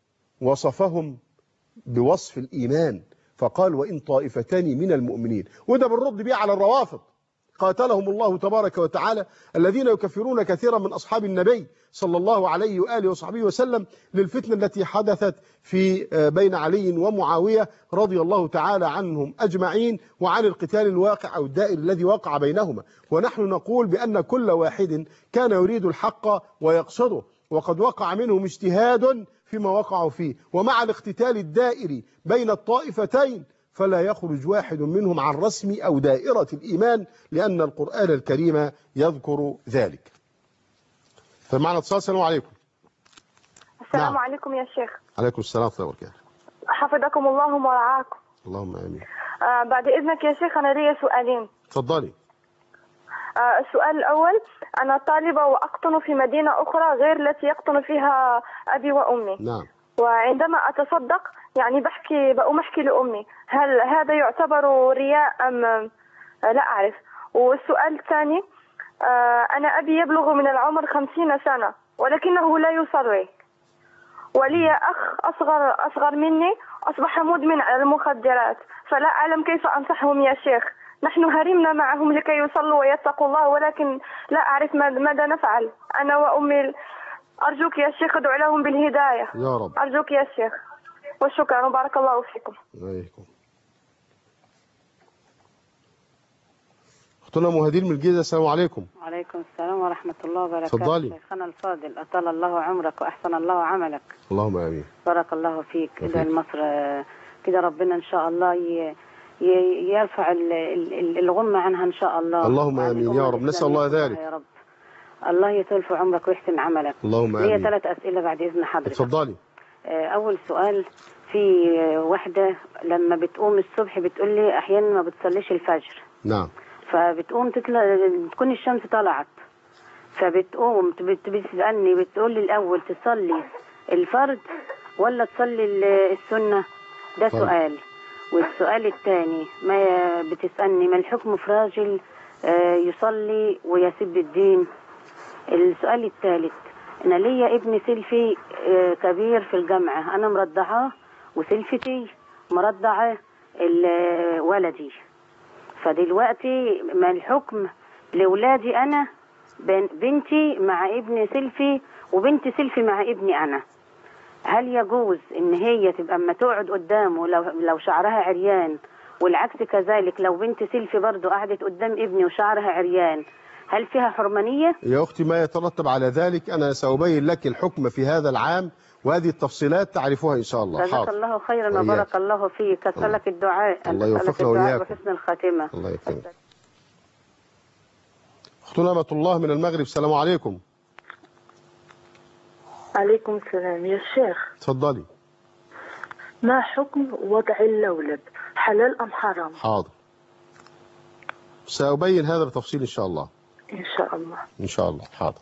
وصفهم بوصف الإيمان فقال: وإن طائفتان من المؤمنين. وده بالرد بيه على الروافض، قاتلهم الله تبارك وتعالى، الذين يكفرون كثيرا من أصحاب النبي صلى الله عليه وآله وصحبه وسلم للفتنة التي حدثت في بين علي ومعاوية رضي الله تعالى عنهم أجمعين، وعن القتال الواقع أو الدائر الذي وقع بينهما. ونحن نقول بأن كل واحد كان يريد الحق ويقصده، وقد وقع منهم اجتهاد فيما وقعوا فيه، ومع الاقتتال الدائري بين الطائفتين فلا يخرج واحد منهم عن رسم أو دائرة الإيمان، لأن القرآن الكريم يذكر ذلك. فمعنا اتصال. السلام عليكم. السلام نعم. عليكم يا شيخ. عليكم السلام ورحمة الله وبركاته. حفظكم الله ورعاكم. اللهم آمين. آه بعد إذنك يا شيخ أنا لي سؤالين. تفضلي. آه السؤال الأول، أنا طالبة وأقطن في مدينة أخرى غير التي يقطن فيها أبي وأمي. نعم. وعندما أتصدق يعني بحكي بقوم أحكي لأمي، هل هذا يعتبر رياء أم لا أعرف؟ والسؤال الثاني، أنا أبي يبلغ من العمر خمسين سنة ولكنه لا يصلي، ولي أخ أصغر أصغر مني أصبح مدمن على المخدرات، فلا أعلم كيف أنصحهم يا شيخ. نحن هرمنا معهم لكي يصلوا ويتقوا الله، ولكن لا أعرف ماذا نفعل أنا وأمي. أرجوك يا شيخ ادعو لهم بالهداية يا رب. أرجوك يا شيخ، والشكر وبارك الله فيكم. عليكم. اختنا مهدير من الجيزة، السلام عليكم. وعليكم السلام ورحمة الله وبركاته. اتفضلي. شيخنا الفاضل، أطال الله عمرك وأحسن الله عملك. اللهم آمين. بارك الله فيك. إلى مصر كده ربنا إن شاء الله ي... يرفع الغمة عنها إن شاء الله. اللهم آمين يا رب، نسأل الله ذلك يا رب. الله يطول في عمرك ويحسن عملك. اللهم آمين. ليا ثلاث أسئلة بعد إذن حضرتك. اتفضلي. أول سؤال، في واحدة لما بتقوم الصبح بتقول لي أحيانا ما بتصليش الفجر. نعم. فبتقوم تطلع تكون الشمس طلعت، فبتقوم بتسألني بتقول لي الأول تصلي الفرض ولا تصلي السنة؟ ده طيب. سؤال. والسؤال الثاني، ما بتسألني ما الحكم في راجل يصلي ويسب الدين؟ السؤال الثالث، أنا ليا ابن سلفي كبير في الجامعة، أنا مرضعاه وسلفتي مرضعة ولدي، فدلوقتي ما الحكم لأولادي أنا، بنتي مع ابن سلفي وبنت سلفي مع ابني أنا؟ هل يجوز إن هي تبقى أما تقعد قدامه لو لو شعرها عريان، والعكس كذلك لو بنت سلفي برضو قعدت قدام ابني وشعرها عريان، هل فيها حرمانية؟ يا أختي ما يترتب على ذلك أنا سأبين لك الحكم في هذا العام، وهذه التفصيلات تعرفوها إن شاء الله. جزاك الله خيرا وبارك الله فيك. أسألك الدعاء، الله يوفقنا وإياك وحسن الخاتمة. الله يكرمك. أختنا أمة الله من المغرب، السلام عليكم. عليكم السلام يا شيخ. تفضلي. ما حكم وضع اللولب، حلال أم حرام؟ حاضر، سأبين هذا بتفصيل إن شاء الله. إن شاء الله. إن شاء الله. حاضر.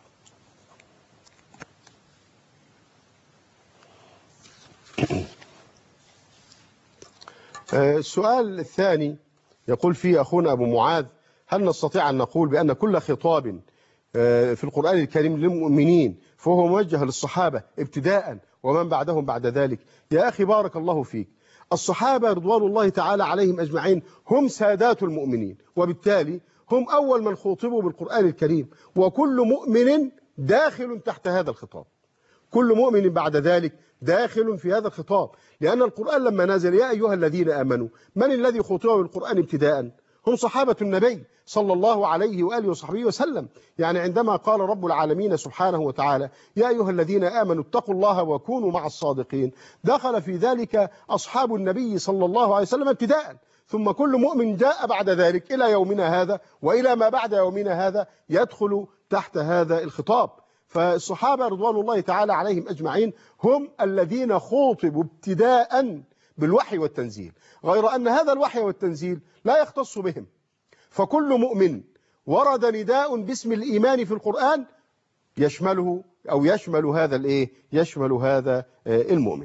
السؤال الثاني يقول فيه أخونا أبو معاذ: هل نستطيع أن نقول بأن كل خطاب في القرآن الكريم للمؤمنين فهو موجه للصحابة ابتداء ومن بعدهم بعد ذلك؟ يا أخي بارك الله فيك، الصحابة رضوان الله تعالى عليهم أجمعين هم سادات المؤمنين، وبالتالي هم أول من خوطبوا بالقرآن الكريم، وكل مؤمن داخل تحت هذا الخطاب، كل مؤمن بعد ذلك داخل في هذا الخطاب، لأن القرآن لما نزل يا أيها الذين آمنوا، من الذي خوطب بالقرآن ابتداء؟ هم صحابة النبي صلى الله عليه وآله وصحبه وسلم. يعني عندما قال رب العالمين سبحانه وتعالى يا أيها الذين آمنوا اتقوا الله وكونوا مع الصادقين، دخل في ذلك أصحاب النبي صلى الله عليه وسلم ابتداء، ثم كل مؤمن جاء بعد ذلك إلى يومنا هذا وإلى ما بعد يومنا هذا يدخل تحت هذا الخطاب. فالصحابة رضوان الله تعالى عليهم أجمعين هم الذين خوطبوا ابتداء بالوحي والتنزيل، غير أن هذا الوحي والتنزيل لا يختص بهم، فكل مؤمن ورد نداء باسم الإيمان في القرآن يشمله أو يشمل هذا الإيه؟ يشمل هذا المؤمن.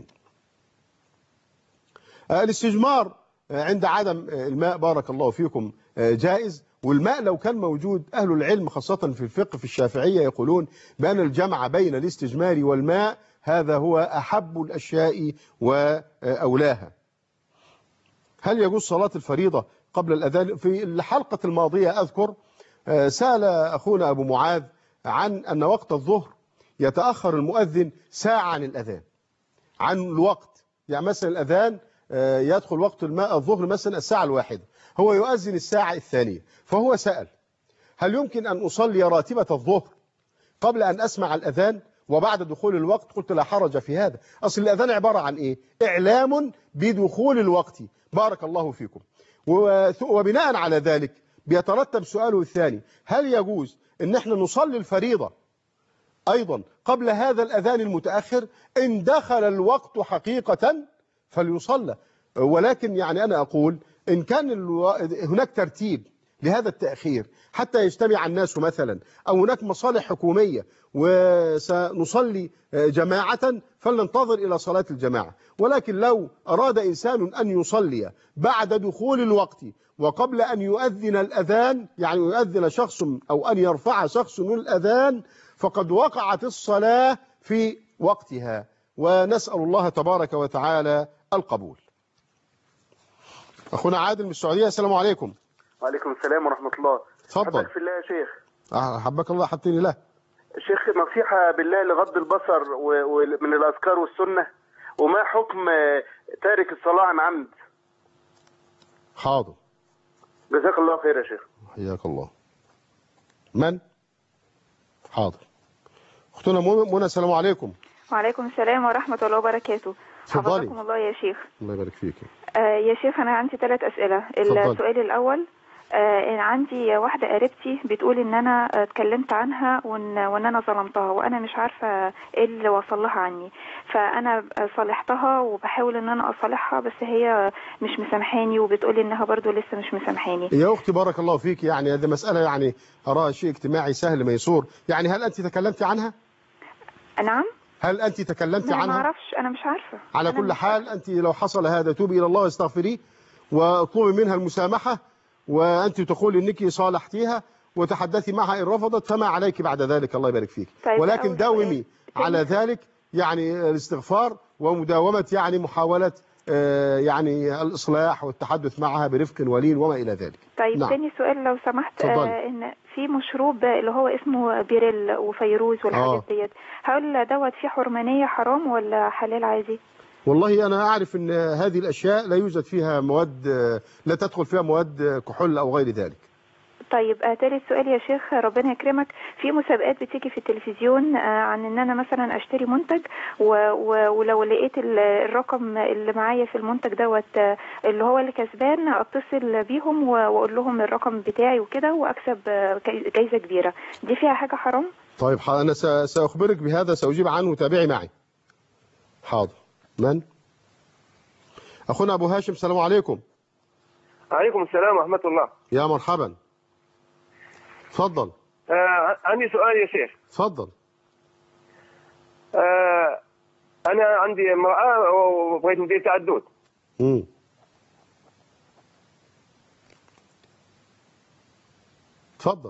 الاستجمار عند عدم الماء بارك الله فيكم جائز، والماء لو كان موجود أهل العلم خاصة في الفقه في الشافعية يقولون بأن الجمع بين الاستجمار والماء هذا هو أحب الأشياء وأولاها. هل يجوز صلاة الفريضة قبل الأذان؟ في الحلقة الماضية أذكر سأل أخونا أبو معاذ عن أن وقت الظهر يتأخر المؤذن ساعة عن الأذان، عن الوقت، يعني مثلا الأذان يدخل وقت الماء الظهر مثلا الساعة الواحدة، هو يؤذن الساعة الثانية، فهو سأل هل يمكن أن أصلي راتبة الظهر قبل أن أسمع الأذان وبعد دخول الوقت؟ قلت لا حرج في هذا، أصل الأذان عبارة عن إيه؟ إعلام بدخول الوقت. بارك الله فيكم. وبناء على ذلك بيترتب سؤاله الثاني: هل يجوز أن احنا نصلي الفريضة أيضا قبل هذا الأذان المتأخر؟ إن دخل الوقت حقيقة فليصلى، ولكن يعني أنا أقول إن كان الو... هناك ترتيب لهذا التأخير حتى يجتمع الناس مثلا، أو هناك مصالح حكومية وسنصلي جماعة فلننتظر إلى صلاة الجماعة. ولكن لو أراد إنسان أن يصلي بعد دخول الوقت وقبل أن يؤذن الأذان، يعني يؤذن شخص أو أن يرفع شخص من الأذان، فقد وقعت الصلاة في وقتها، ونسأل الله تبارك وتعالى القبول. اخونا عادل من السعوديه. السلام عليكم. وعليكم السلام ورحمه الله. اتفضل. حبك في الله يا شيخ. اه حبك الله حطيني له. شيخ نصيحه بالله لغض البصر ومن الاذكار والسنه، وما حكم تارك الصلاه عن عمد؟ حاضر. جزاك الله خير يا شيخ. حياك الله. من؟ حاضر. اختنا منى. السلام عليكم. وعليكم السلام ورحمة الله وبركاته. اتفضلي. حفظكم الله يا شيخ. الله يبارك فيك. آه يا شيخ أنا عندي ثلاث أسئلة. اتفضلي. السؤال الأول، آه عندي واحدة قريبتي بتقول إن أنا اتكلمت عنها وإن, وإن أنا ظلمتها، وأنا مش عارفة إيه اللي وصل لها عني، فأنا صالحتها وبحاول إن أنا أصالحها، بس هي مش مسامحاني وبتقول إنها برضو لسه مش مسامحاني. يا أختي بارك الله فيك، يعني هذه مسألة يعني أراها شيء اجتماعي سهل ميسور. يعني هل أنت تكلمتي عنها؟ نعم. هل أنت تكلمتي عنها؟ أنا ما أعرفش، أنا مش عارفة. على كل حال أنت لو حصل هذا توبي إلى الله واستغفريه واطلبي منها المسامحة، وأنت تقول إنك صالحتيها وتحدثي معها، إن رفضت فما عليك بعد ذلك. الله يبارك فيك. طيب ولكن داومي على ذلك، يعني الاستغفار ومداومة يعني محاولة يعني الإصلاح والتحدث معها برفق ولين وما إلى ذلك. طيب نعم. ثاني سؤال لو سمحت، آه إن في مشروب اللي هو اسمه بيريل وفيروز والحاجات آه. ديت، هل دوت فيه حرمانية حرام ولا حلال عادي؟ والله أنا أعرف أن هذه الأشياء لا يوجد فيها مواد، لا تدخل فيها مواد كحول أو غير ذلك. طيب آه ثالث سؤال يا شيخ ربنا يكرمك، في مسابقات بتيجي في التلفزيون آه عن ان انا مثلا اشتري منتج و و ولو لقيت الرقم اللي معايا في المنتج دوت آه اللي هو اللي كسبان، اتصل بيهم واقول لهم الرقم بتاعي وكده واكسب آه جايزة كبيرة، دي فيها حاجة حرام؟ طيب أنا سأخبرك بهذا، سأجيب عنه، تابعي معي. حاضر. من؟ أخونا أبو هاشم. السلام عليكم. عليكم السلام ورحمة الله. يا مرحبا. تفضل. آه عندي سؤال يا شيخ. تفضل. آه أنا عندي امرأة وبغيت ندير تعدد. امم تفضل.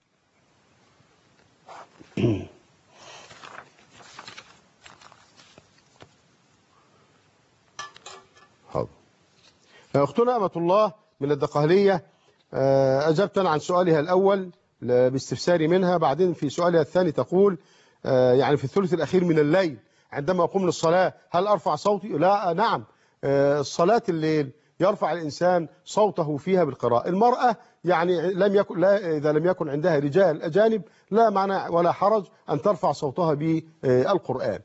حاضر. أختنا أمة الله من الدقهلية أجبت عن سؤالها الأول باستفساري منها، بعدين في سؤالها الثاني تقول يعني في الثلث الأخير من الليل عندما أقوم للصلاة هل أرفع صوتي؟ لا. نعم، الصلاة الليل يرفع الإنسان صوته فيها بالقراءة. المرأة يعني لم يكن لا إذا لم يكن عندها رجال أجانب لا معنى ولا حرج أن ترفع صوتها بالقرآن،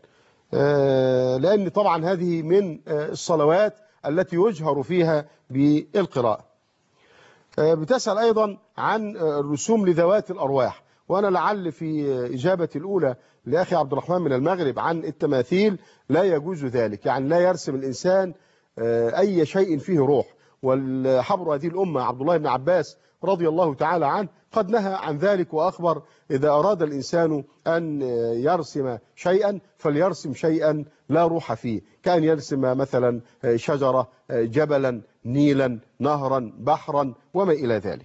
لأن طبعا هذه من الصلوات التي يجهر فيها بالقراءة. بتسأل أيضا عن الرسوم لذوات الأرواح، وأنا لعل في إجابتي الأولى لأخي عبد الرحمن من المغرب عن التماثيل لا يجوز ذلك، يعني لا يرسم الإنسان أي شيء فيه روح. والحبر هذه الأمة عبد الله بن عباس رضي الله تعالى عنه قد نهى عن ذلك وأخبر إذا أراد الإنسان أن يرسم شيئا فليرسم شيئا لا روح فيه، كان يرسم مثلا شجرة، جبلا، نيلا، نهرا، بحرا وما إلى ذلك.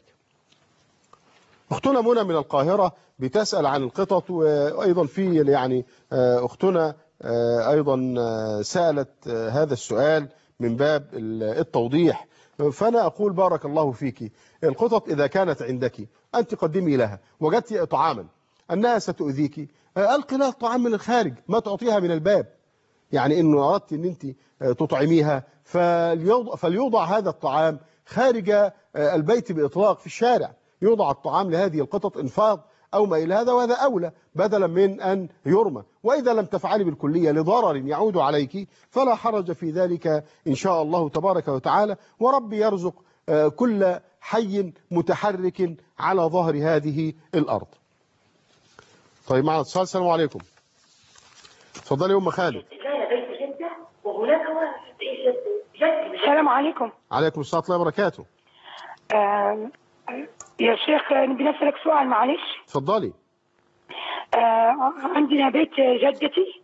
أختنا منى من القاهرة بتسأل عن القطط، وأيضا في يعني أختنا أيضا سألت هذا السؤال من باب التوضيح، فأنا أقول بارك الله فيك، القطط إذا كانت عندك أنت قدمي لها، وجدت طعاما أنها ستؤذيك ألقي لها الطعام من الخارج، ما تعطيها من الباب. يعني إنه أردت أن أنت تطعميها فليوضع, فليوضع هذا الطعام خارج البيت بإطلاق في الشارع، يوضع الطعام لهذه القطط انفاض أو ما إلى هذا، وهذا أولى بدلا من أن يرمى. وإذا لم تفعلي بالكلية لضرر يعود عليك فلا حرج في ذلك إن شاء الله تبارك وتعالى، وربي يرزق كل حي متحرك على ظهر هذه الأرض. طيب معنا اتصال. السلام عليكم. اتفضلي يا أم خالد. السلام عليكم. عليكم السلام ورحمة الله وبركاته. آه يا شيخ نبي نسألك سؤال معلش. اتفضلي. آه عندنا بيت جدتي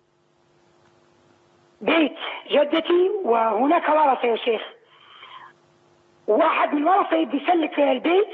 بيت جدتي وهناك ورثة يا شيخ، واحد من الورثة بيسلك البيت.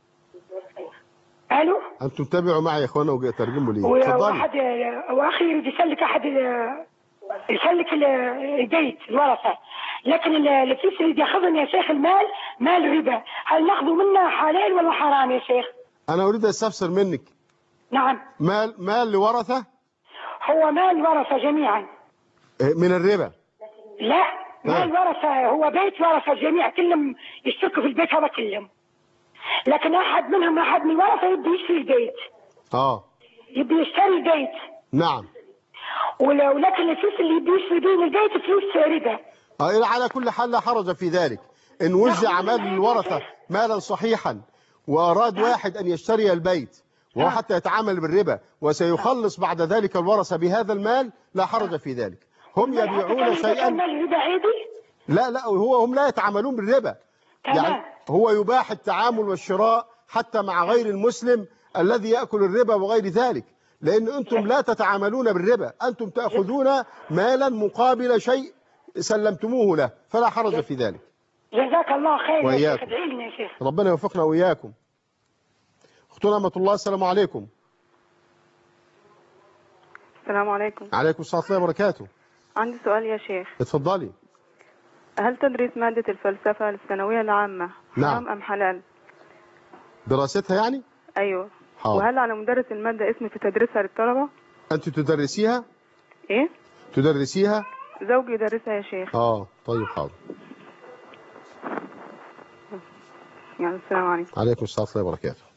الو انتم تتابعوا معي يا اخوانا وترجموا لي. وواحد واخي يسلك احد يسلك البيت الورثة، لكن الفلوس اللي بياخذهم يا شيخ المال مال ربا، هل ناخذه منه حلال ولا حرام يا شيخ؟ أنا أريد أستفسر منك. نعم. مال مال لورثة؟ هو مال ورثة جميعا. من الربا؟ لا مال ورثة، هو بيت ورثة جميع كلهم يشتركوا في البيت هذا كلهم، لكن أحد منهم أحد من الورثة يبي يشتري البيت. آه يبي يشتري البيت. نعم. ولكن الفلوس اللي يبي يشتري بين البيت فلوس ربا. آه على كل حال لا حرج في ذلك. إن وزع مال الورثة مالا صحيحا وأراد واحد أن يشتري البيت وهو حتى يتعامل بالربا وسيخلص بعد ذلك الورثة بهذا المال، لا حرج في ذلك. هم يبيعون شيئا. لا لا هو هم لا يتعاملون بالربا. يعني هو يباح التعامل والشراء حتى مع غير المسلم الذي يأكل الربا وغير ذلك، لأن أنتم لا تتعاملون بالربا، أنتم تأخذون مالا مقابل شيء سلمتموه له، فلا حرج في ذلك. جزاك الله خير يا شيخ، ادعي لنا يا شيخ. ربنا يوفقنا وإياكم. أختنا رحمة الله، السلام عليكم. السلام عليكم. عليكم السلام ورحمة الله وبركاته. عندي سؤال يا شيخ. اتفضلي. هل تدريس مادة الفلسفة للثانوية العامة نعم. حرام أم حلال؟ دراستها يعني؟ أيوه. حاضر. وهل على مدرس المادة اسم في تدريسها للطلبة؟ أنت تدرسيها؟ إيه؟ تدرسيها؟ زوجي يدرسها يا شيخ. آه طيب حاضر. يعني السلام عليكم. عليكم السلام ورحمة الله وبركاته.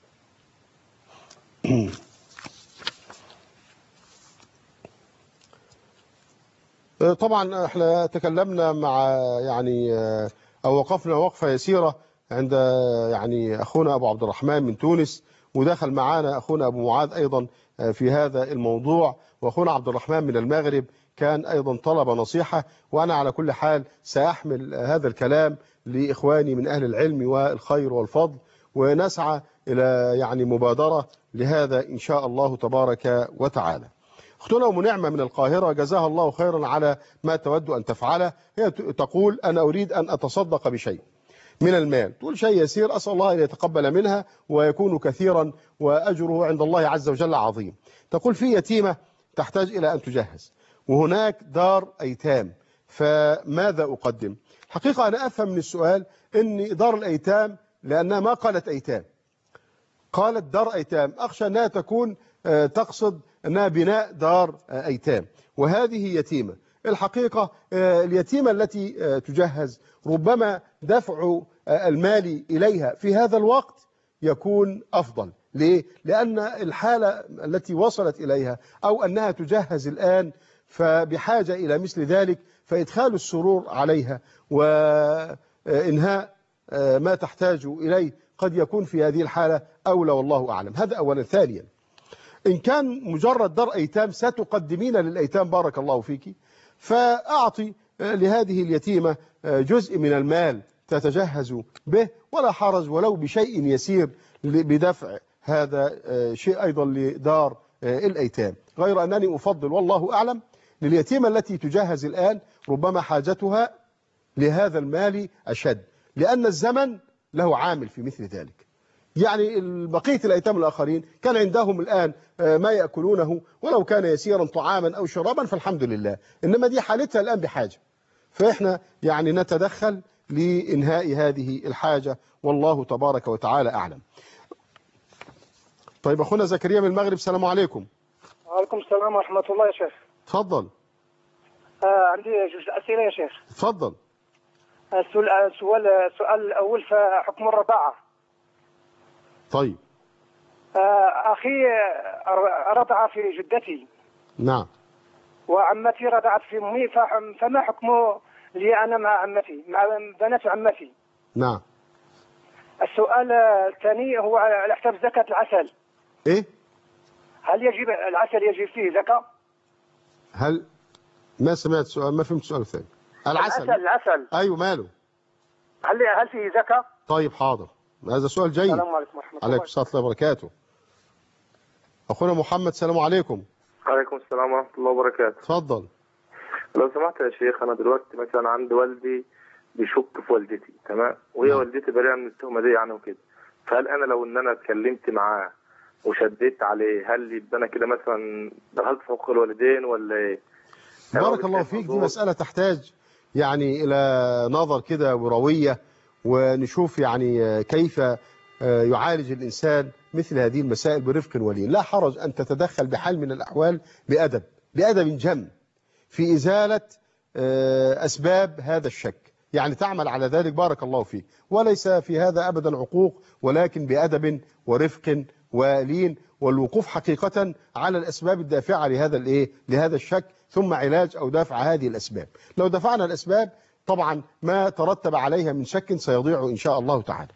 طبعا احنا تكلمنا مع يعني او وقفنا وقفة يسيرة عند يعني اخونا ابو عبد الرحمن من تونس، ودخل معانا اخونا ابو معاذ ايضا في هذا الموضوع، واخونا عبد الرحمن من المغرب كان ايضا طلب نصيحة. وانا على كل حال ساحمل هذا الكلام لاخواني من اهل العلم والخير والفضل، ونسعى الى يعني مبادرة لهذا ان شاء الله تبارك وتعالى. اختنا ام نعمة من القاهرة جزاها الله خيرا على ما تود أن تفعله. هي تقول أنا أريد أن أتصدق بشيء من المال، تقول شيء يسير أسأل الله أن يتقبل منها ويكون كثيرا وأجره عند الله عز وجل عظيم. تقول في يتيمة تحتاج إلى أن تجهز وهناك دار أيتام، فماذا أقدم؟ حقيقة أنا أفهم من السؤال أن دار الأيتام لأنها ما قالت أيتام، قالت دار أيتام، أخشى أنها تكون تقصد أنها بناء دار أيتام، وهذه يتيمة. الحقيقة اليتيمة التي تجهز ربما دفع المال إليها في هذا الوقت يكون أفضل. ليه؟ لأن الحالة التي وصلت إليها أو أنها تجهز الآن فبحاجة إلى مثل ذلك، فإدخال السرور عليها وإنهاء ما تحتاج إليه قد يكون في هذه الحالة أولى والله أعلم. هذا أولا. ثانيا، إن كان مجرد دار أيتام ستقدمين للأيتام بارك الله فيك، فأعطي لهذه اليتيمة جزء من المال تتجهز به ولا حرج ولو بشيء يسير بدفع هذا شيء أيضا لدار الأيتام. غير أنني أفضل والله أعلم لليتيمة التي تجهز الآن ربما حاجتها لهذا المال أشد، لأن الزمن له عامل في مثل ذلك. يعني بقية الأيتام الآخرين كان عندهم الآن ما يأكلونه ولو كان يسيرا طعاما أو شرابا فالحمد لله، إنما دي حالتها الآن بحاجة، فإحنا يعني نتدخل لإنهاء هذه الحاجة والله تبارك وتعالى أعلم. طيب أخونا زكريا من المغرب، السلام عليكم. وعليكم السلام ورحمة الله يا شيخ. تفضل. آه عندي جوج أسئلة يا شيخ. تفضل. السؤال السؤال السؤال الأول في حكم الرضاعة. طيب. آه أخي رضع في جدتي. نعم. وعمتي رضعت في أمي، فما حكمه لي أنا مع عمتي مع بنات عمتي؟ نعم. السؤال الثاني هو على حساب زكاة العسل. إيه؟ هل يجب العسل يجب فيه زكاة؟ هل ما سمعت سؤال، ما فهمت السؤال الثاني. العسل. العسل العسل. أيوه ماله؟ هل هل فيه زكاة؟ طيب حاضر، هذا سؤال جيد. السلام عليكم ورحمة الله. عليكم السلام ورحمة الله وبركاته. أخونا محمد، السلام عليكم. عليكم السلام ورحمة الله وبركاته. تفضل. لو سمحت يا شيخ، أنا دلوقتي مثلا عندي والدي بيشك في والدتي، تمام، وهي م. والدتي بريئة من التهمة دي يعني وكده، فهل أنا لو إن أنا اتكلمت معاه وشديت عليه هل يبقى أنا كده مثلا دخلت في حقوق الوالدين ولا إيه؟ بارك الله فيك. دي مسألة تحتاج يعني إلى نظر كده وروية، ونشوف يعني كيف يعالج الإنسان مثل هذه المسائل برفق ولين. لا حرج أن تتدخل بحال من الأحوال بأدب بأدب جم في إزالة أسباب هذا الشك، يعني تعمل على ذلك بارك الله فيك، وليس في هذا أبدا عقوق، ولكن بأدب ورفق ولين، والوقوف حقيقة على الأسباب الدافعة لهذا الإيه لهذا الشك، ثم علاج أو دفع هذه الأسباب. لو دفعنا الأسباب طبعا ما ترتب عليها من شك سيضيع إن شاء الله تعالى.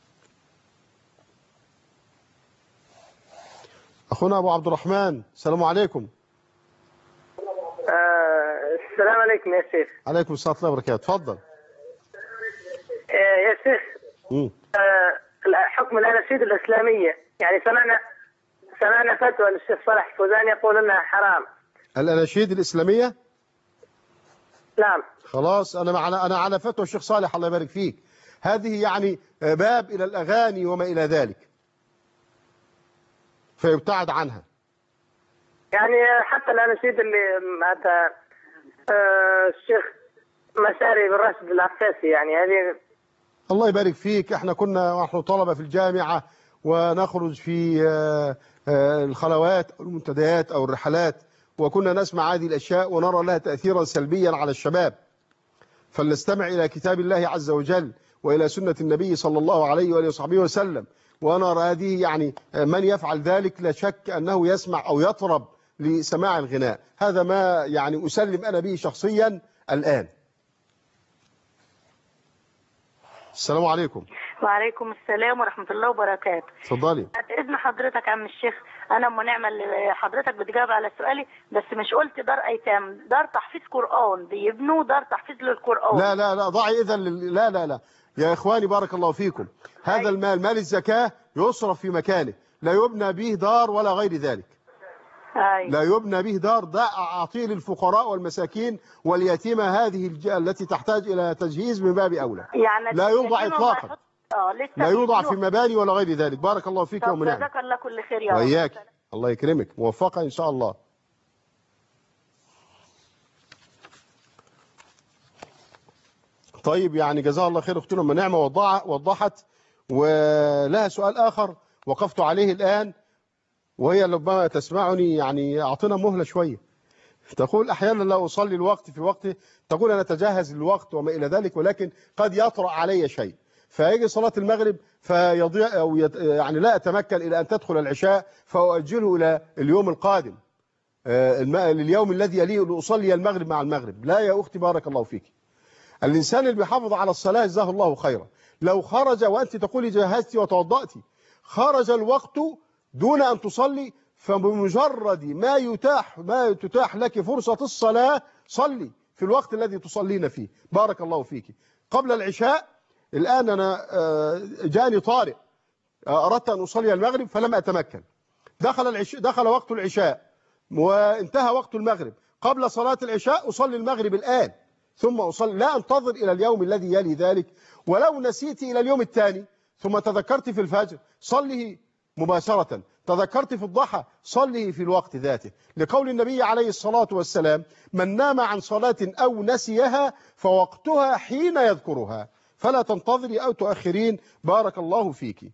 أخونا أبو عبد الرحمن، السلام عليكم. آه السلام عليكم يا شيخ. عليكم السلام ورحمة الله وبركاته، تفضل. آه يا شيخ، آه حكم الأناشيد الإسلامية، يعني سمعنا سمعنا فتوى للشيخ صالح الفوزان يقول أنها حرام. الأناشيد الإسلامية؟ نعم. خلاص، أنا معنا أنا على فتوى الشيخ صالح الله يبارك فيك. هذه يعني باب إلى الأغاني وما إلى ذلك، فيبتعد عنها. يعني حتى الأناشيد اللي معناتها آه الشيخ مشاري بن راشد العفاسي، يعني هذه. الله يبارك فيك، احنا كنا نحن طلبة في الجامعة ونخرج في الخلوات أو المنتديات أو الرحلات، وكنا نسمع هذه الأشياء ونرى لها تأثيرا سلبيا على الشباب. فلنستمع إلى كتاب الله عز وجل وإلى سنة النبي صلى الله عليه وآله وصحبه وسلم، ونرى هذه يعني من يفعل ذلك لا شك أنه يسمع أو يطرب لسماع الغناء. هذا ما يعني أسلم أنا به شخصيا الآن. السلام عليكم. وعليكم السلام ورحمة الله وبركاته. اتفضلي. إذن حضرتك عم الشيخ، أنا أم نعمة اللي حضرتك بتجاوب على سؤالي، بس مش قلت دار أيتام، دار تحفيظ قرآن، بيبنوا دار تحفيظ للقرآن. لا لا لا ضعي إذا لل... لا لا لا يا إخواني بارك الله فيكم، هذا المال مال الزكاة يصرف في مكانه، لا يبنى به دار ولا غير ذلك. أي. لا يبنى به دار، ده أعطيه للفقراء والمساكين واليتيمة، هذه الج... التي تحتاج إلى تجهيز من باب أولى. يعني لا يوضع إطلاقا، لا يوضع في مباني ولا غير ذلك. بارك الله فيك يا أم نعمة. جزاك الله كل خير يا رب. وإياك، الله يكرمك، موفقة إن شاء الله. طيب، يعني جزاها الله خير أختنا أم نعمة، وضحت. ولها سؤال آخر وقفت عليه الآن، وهي ربما تسمعني، يعني أعطنا مهلة شوية. تقول أحيانا لا أصلي الوقت في وقته، تقول أنا أتجهز للوقت وما إلى ذلك، ولكن قد يطرأ علي شيء فيجي صلاة المغرب فيضيع، أو يعني لا أتمكن إلى أن تدخل العشاء، فأؤجله إلى اليوم القادم، اليوم الذي يليه لأصلي المغرب مع المغرب. لا يا أختي بارك الله فيك، الإنسان اللي بيحافظ على الصلاة جزاه الله خيرا. لو خرج وأنت تقولي جهزتي وتوضأتي، خرج الوقت دون أن تصلي، فبمجرد ما يتاح ما تتاح لك فرصة الصلاة صلي في الوقت الذي تصلين فيه. بارك الله فيك. قبل العشاء الآن أنا جاني طارئ، أردت أن أصلي المغرب فلم أتمكن، دخل العشاء دخل وقت العشاء وانتهى وقت المغرب، قبل صلاة العشاء أصلي المغرب الآن ثم أصلي، لا أنتظر إلى اليوم الذي يلي ذلك. ولو نسيت إلى اليوم الثاني ثم تذكرت في الفجر صليه مباشرة، تذكرت في الضحى صليه في الوقت ذاته، لقول النبي عليه الصلاة والسلام: من نام عن صلاة أو نسيها فوقتها حين يذكرها، فلا تنتظري أو تؤخرين. بارك الله فيك.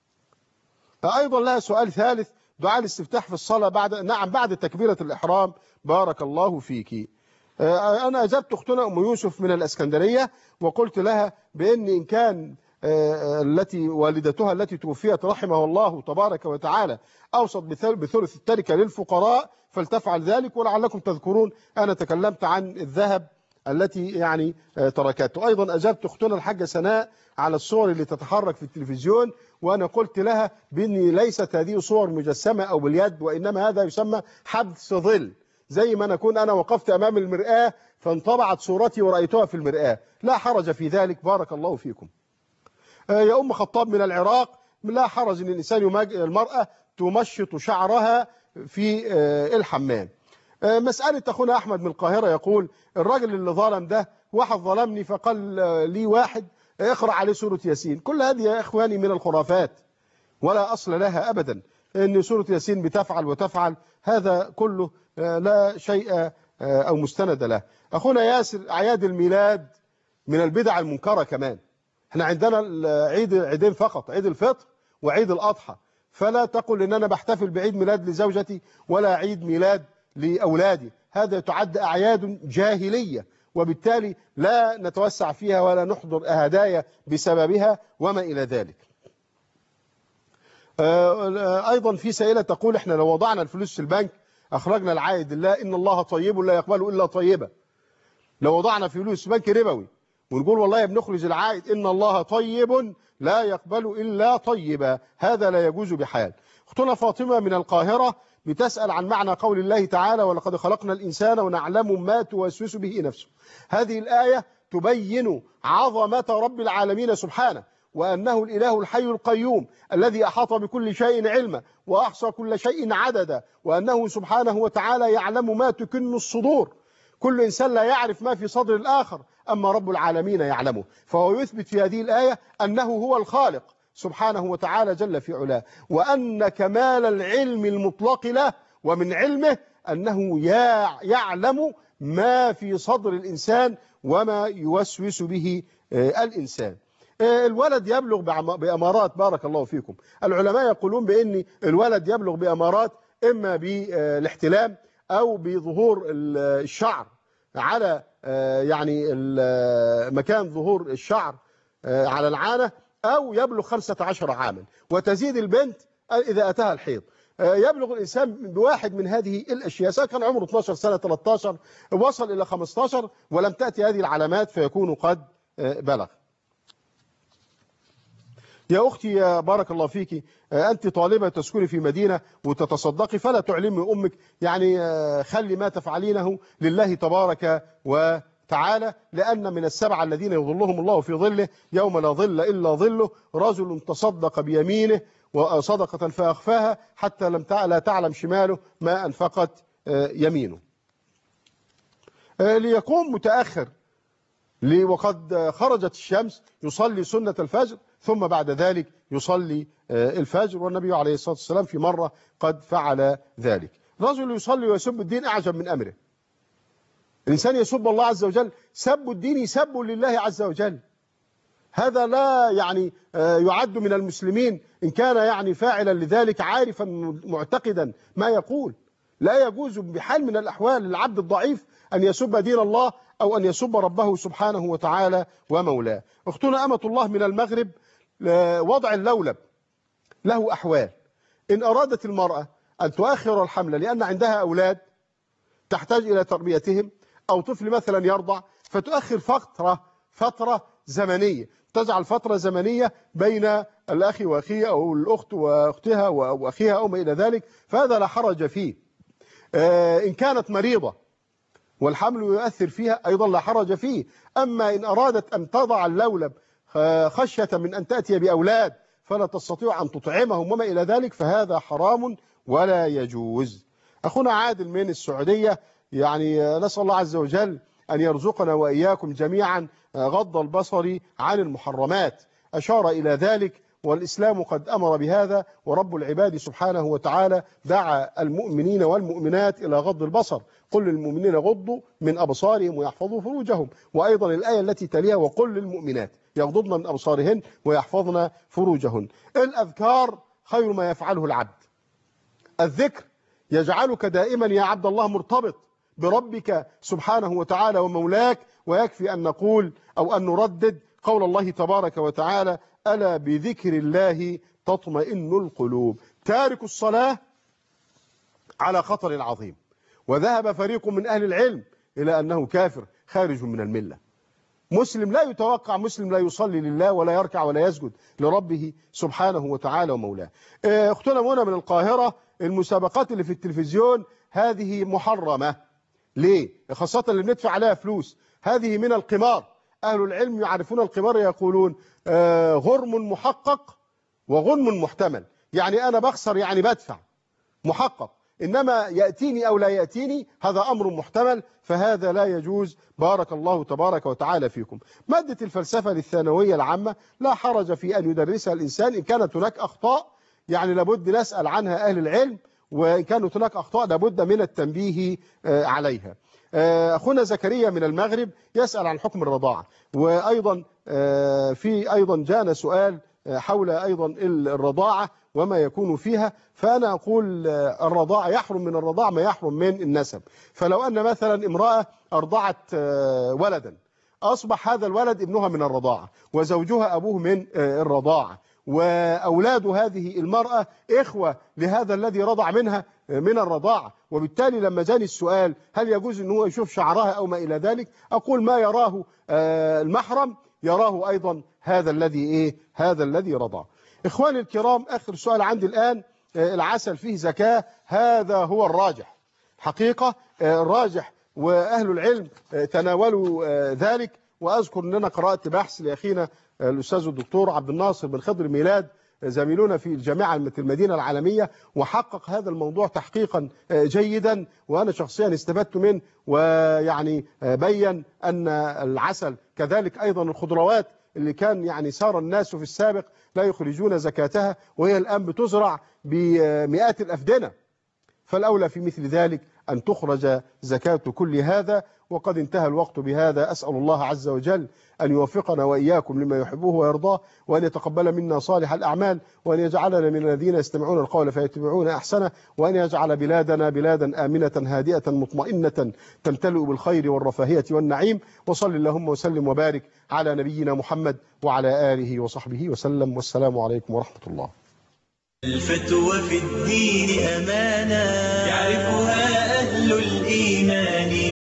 أيضا لها سؤال ثالث، دعاء الاستفتاح في الصلاة بعد نعم بعد تكبيرة الإحرام. بارك الله فيك. أنا أجبت أختنا أم يوسف من الأسكندرية، وقلت لها بأن إن كان التي والدتها التي توفيت رحمه الله تبارك وتعالى أوصت بثلث التركة للفقراء فلتفعل ذلك. ولعلكم تذكرون أنا تكلمت عن الذهب التي يعني تركته. أيضا أجبت أختنا الحاجة سناء على الصور اللي تتحرك في التلفزيون، وأنا قلت لها بأن ليست هذه صور مجسمة أو باليد، وإنما هذا يسمى حبس ظل، زي ما نكون أنا وقفت أمام المرآة فانطبعت صورتي ورأيتها في المرآة، لا حرج في ذلك. بارك الله فيكم. يا أم خطاب من العراق، لا حرج أن الإنسان المرأة تمشط شعرها في الحمام. مسألة أخونا أحمد من القاهرة يقول: الراجل اللي ظلم ده واحد ظلمني فقال لي واحد اقرأ عليه سورة ياسين. كل هذه يا إخواني من الخرافات ولا أصل لها أبدا، إن سورة ياسين بتفعل وتفعل، هذا كله لا شيء أو مستند له. أخونا ياسر، أعياد الميلاد من البدع المنكرة كمان. احنا عندنا عيد عيدين فقط، عيد الفطر وعيد الأضحى، فلا تقل إن أنا بحتفل بعيد ميلاد لزوجتي ولا عيد ميلاد لأولادي، هذا تعد أعياد جاهلية، وبالتالي لا نتوسع فيها ولا نحضر هدايا بسببها وما إلى ذلك. أيضا في سائلة تقول احنا لو وضعنا الفلوس في البنك أخرجنا العائد لله، إن الله طيب لا يقبل إلا طيبا. لو وضعنا فلوس في بنك ربوي ونقول والله بنخرج العائد إن الله طيب لا يقبل إلا طيبا، هذا لا يجوز بحال. أختنا فاطمة من القاهرة بتسأل عن معنى قول الله تعالى ولقد خلقنا الإنسان ونعلم ما توسوس به نفسه. هذه الآية تبين عظمة رب العالمين سبحانه، وأنه الإله الحي القيوم الذي أحاط بكل شيء علما وأحصى كل شيء عددا، وأنه سبحانه وتعالى يعلم ما تكن الصدور. كل إنسان لا يعرف ما في صدر الآخر، أما رب العالمين يعلمه، فهو يثبت في هذه الآية أنه هو الخالق سبحانه وتعالى جل في علاه، وأن كمال العلم المطلق له، ومن علمه أنه يعلم ما في صدر الإنسان وما يوسوس به الإنسان. الولد يبلغ بأمارات، بارك الله فيكم. العلماء يقولون بأن الولد يبلغ بأمارات إما بالاحتلام أو بظهور الشعر على يعني مكان ظهور الشعر على العانة، أو يبلغ خمسة عشر عاما، وتزيد البنت إذا أتاها الحيض. يبلغ الإنسان بواحد من هذه الأشياء، سواء كان عمره اثناشر سنة ثلاثة عشر وصل إلى خمسة عشر ولم تأتي هذه العلامات فيكون قد بلغ. يا أختي يا بارك الله فيك، أنت طالبة تسكني في مدينة وتتصدقي، فلا تعلمي أمك، يعني خلي ما تفعلينه لله تبارك وتعالى، لأن من السبعة الذين يظلهم الله في ظله يوم لا ظل إلا ظله رجل تصدق بيمينه وصدقة فأخفاها حتى لم لا تعلم شماله ما أنفقت يمينه. ليقوم متأخر وقد خرجت الشمس يصلي سنة الفجر، ثم بعد ذلك يصلي الفجر، والنبي عليه الصلاة والسلام في مرة قد فعل ذلك. رجل يصلي ويسب الدين أعجب من أمره. الإنسان يسب الله عز وجل، سب الدين يسب لله عز وجل، هذا لا يعني يعد من المسلمين إن كان يعني فاعلا لذلك عارفا معتقدا ما يقول. لا يجوز بحال من الأحوال للعبد الضعيف أن يسب دين الله أو أن يسب ربه سبحانه وتعالى ومولاه. أختنا أمة الله من المغرب، وضع اللولب له أحوال. إن أرادت المرأة أن تؤخر الحمل لأن عندها أولاد تحتاج إلى تربيتهم، أو طفل مثلا يرضع، فتؤخر فترة فترة زمنية، تجعل فترة زمنية بين الأخ وأخيه أو الأخت وأختها وأخيها أو ما إلى ذلك، فهذا لا حرج فيه. إن كانت مريضة والحمل يؤثر فيها أيضا لا حرج فيه. أما إن أرادت أن تضع اللولب خشية من أن تأتي بأولاد فلا تستطيع أن تطعمهم وما إلى ذلك، فهذا حرام ولا يجوز. أخونا عادل من السعودية، يعني نسأل الله عز وجل أن يرزقنا وإياكم جميعا غض البصر عن المحرمات، أشار إلى ذلك، والإسلام قد أمر بهذا، ورب العباد سبحانه وتعالى دعا المؤمنين والمؤمنات إلى غض البصر، قل للمؤمنين غضوا من أبصارهم ويحفظوا فروجهم، وأيضا الآية التي تليها وقل للمؤمنات يغضضن من أبصارهن ويحفظن فروجهن. الأذكار خير ما يفعله العبد. الذكر يجعلك دائما يا عبد الله مرتبط بربك سبحانه وتعالى ومولاك، ويكفي أن نقول أو أن نردد قول الله تبارك وتعالى ألا بذكر الله تطمئن القلوب. تارك الصلاة على خطر عظيم، وذهب فريق من أهل العلم إلى أنه كافر خارج من الملة. مسلم لا يتوقع، مسلم لا يصلي لله ولا يركع ولا يسجد لربه سبحانه وتعالى ومولاه. اختنا منى من القاهرة، المسابقات اللي في التلفزيون هذه محرمة. ليه؟ خاصة اللي بندفع عليها فلوس، هذه من القمار. أهل العلم يعرفون القمار، يقولون غرم محقق وغنم محتمل، يعني أنا بخسر يعني بدفع محقق، إنما يأتيني أو لا يأتيني هذا أمر محتمل، فهذا لا يجوز. بارك الله تبارك وتعالى فيكم. مادة الفلسفة للثانوية العامة لا حرج في أن يدرسها الإنسان، إن كانت هناك أخطاء يعني لابد نسأل عنها أهل العلم، وإن كانت هناك أخطاء لابد من التنبيه عليها. أخونا زكريا من المغرب يسأل عن حكم الرضاعة، وأيضا في أيضا جاءنا سؤال حول أيضا الرضاعة وما يكون فيها. فأنا أقول الرضاعة يحرم من الرضاعة ما يحرم من النسب. فلو أن مثلا امرأة أرضعت ولدا أصبح هذا الولد ابنها من الرضاعة وزوجها أبوه من الرضاعة، وأولاد هذه المرأة إخوة لهذا الذي رضع منها من الرضاعة، وبالتالي لما جاني السؤال هل يجوز أن هو يشوف شعرها أو ما إلى ذلك، أقول ما يراه المحرم يراه أيضا هذا الذي إيه هذا الذي رضع. إخواني الكرام، آخر سؤال عندي الآن، العسل فيه زكاة؟ هذا هو الراجح حقيقة، الراجح وأهل العلم تناولوا ذلك. وأذكر أننا قرأت بحث لأخينا الأستاذ الدكتور عبد الناصر بن خضر ميلاد زميلنا في الجامعة المدينة العالمية، وحقق هذا الموضوع تحقيقا جيدا وأنا شخصيا استفدت منه، ويعني بين أن العسل كذلك أيضا الخضروات اللي كان يعني سار الناس في السابق لا يخرجون زكاتها وهي الآن بتزرع بمئات الأفدنة، فالأولى في مثل ذلك أن تخرج زكاة كل هذا. وقد انتهى الوقت بهذا. أسأل الله عز وجل أن يوفقنا وإياكم لما يحبه ويرضاه، وأن يتقبل منا صالح الأعمال، وأن يجعلنا من الذين يستمعون القول فيتبعون أحسنه، وأن يجعل بلادنا بلادا آمنة هادئة مطمئنة تمتلئ بالخير والرفاهية والنعيم. وصل اللهم وسلم وبارك على نبينا محمد وعلى آله وصحبه وسلم، والسلام عليكم ورحمة الله. الفتوى في الدين أمانة يعرفها أهل الإيمان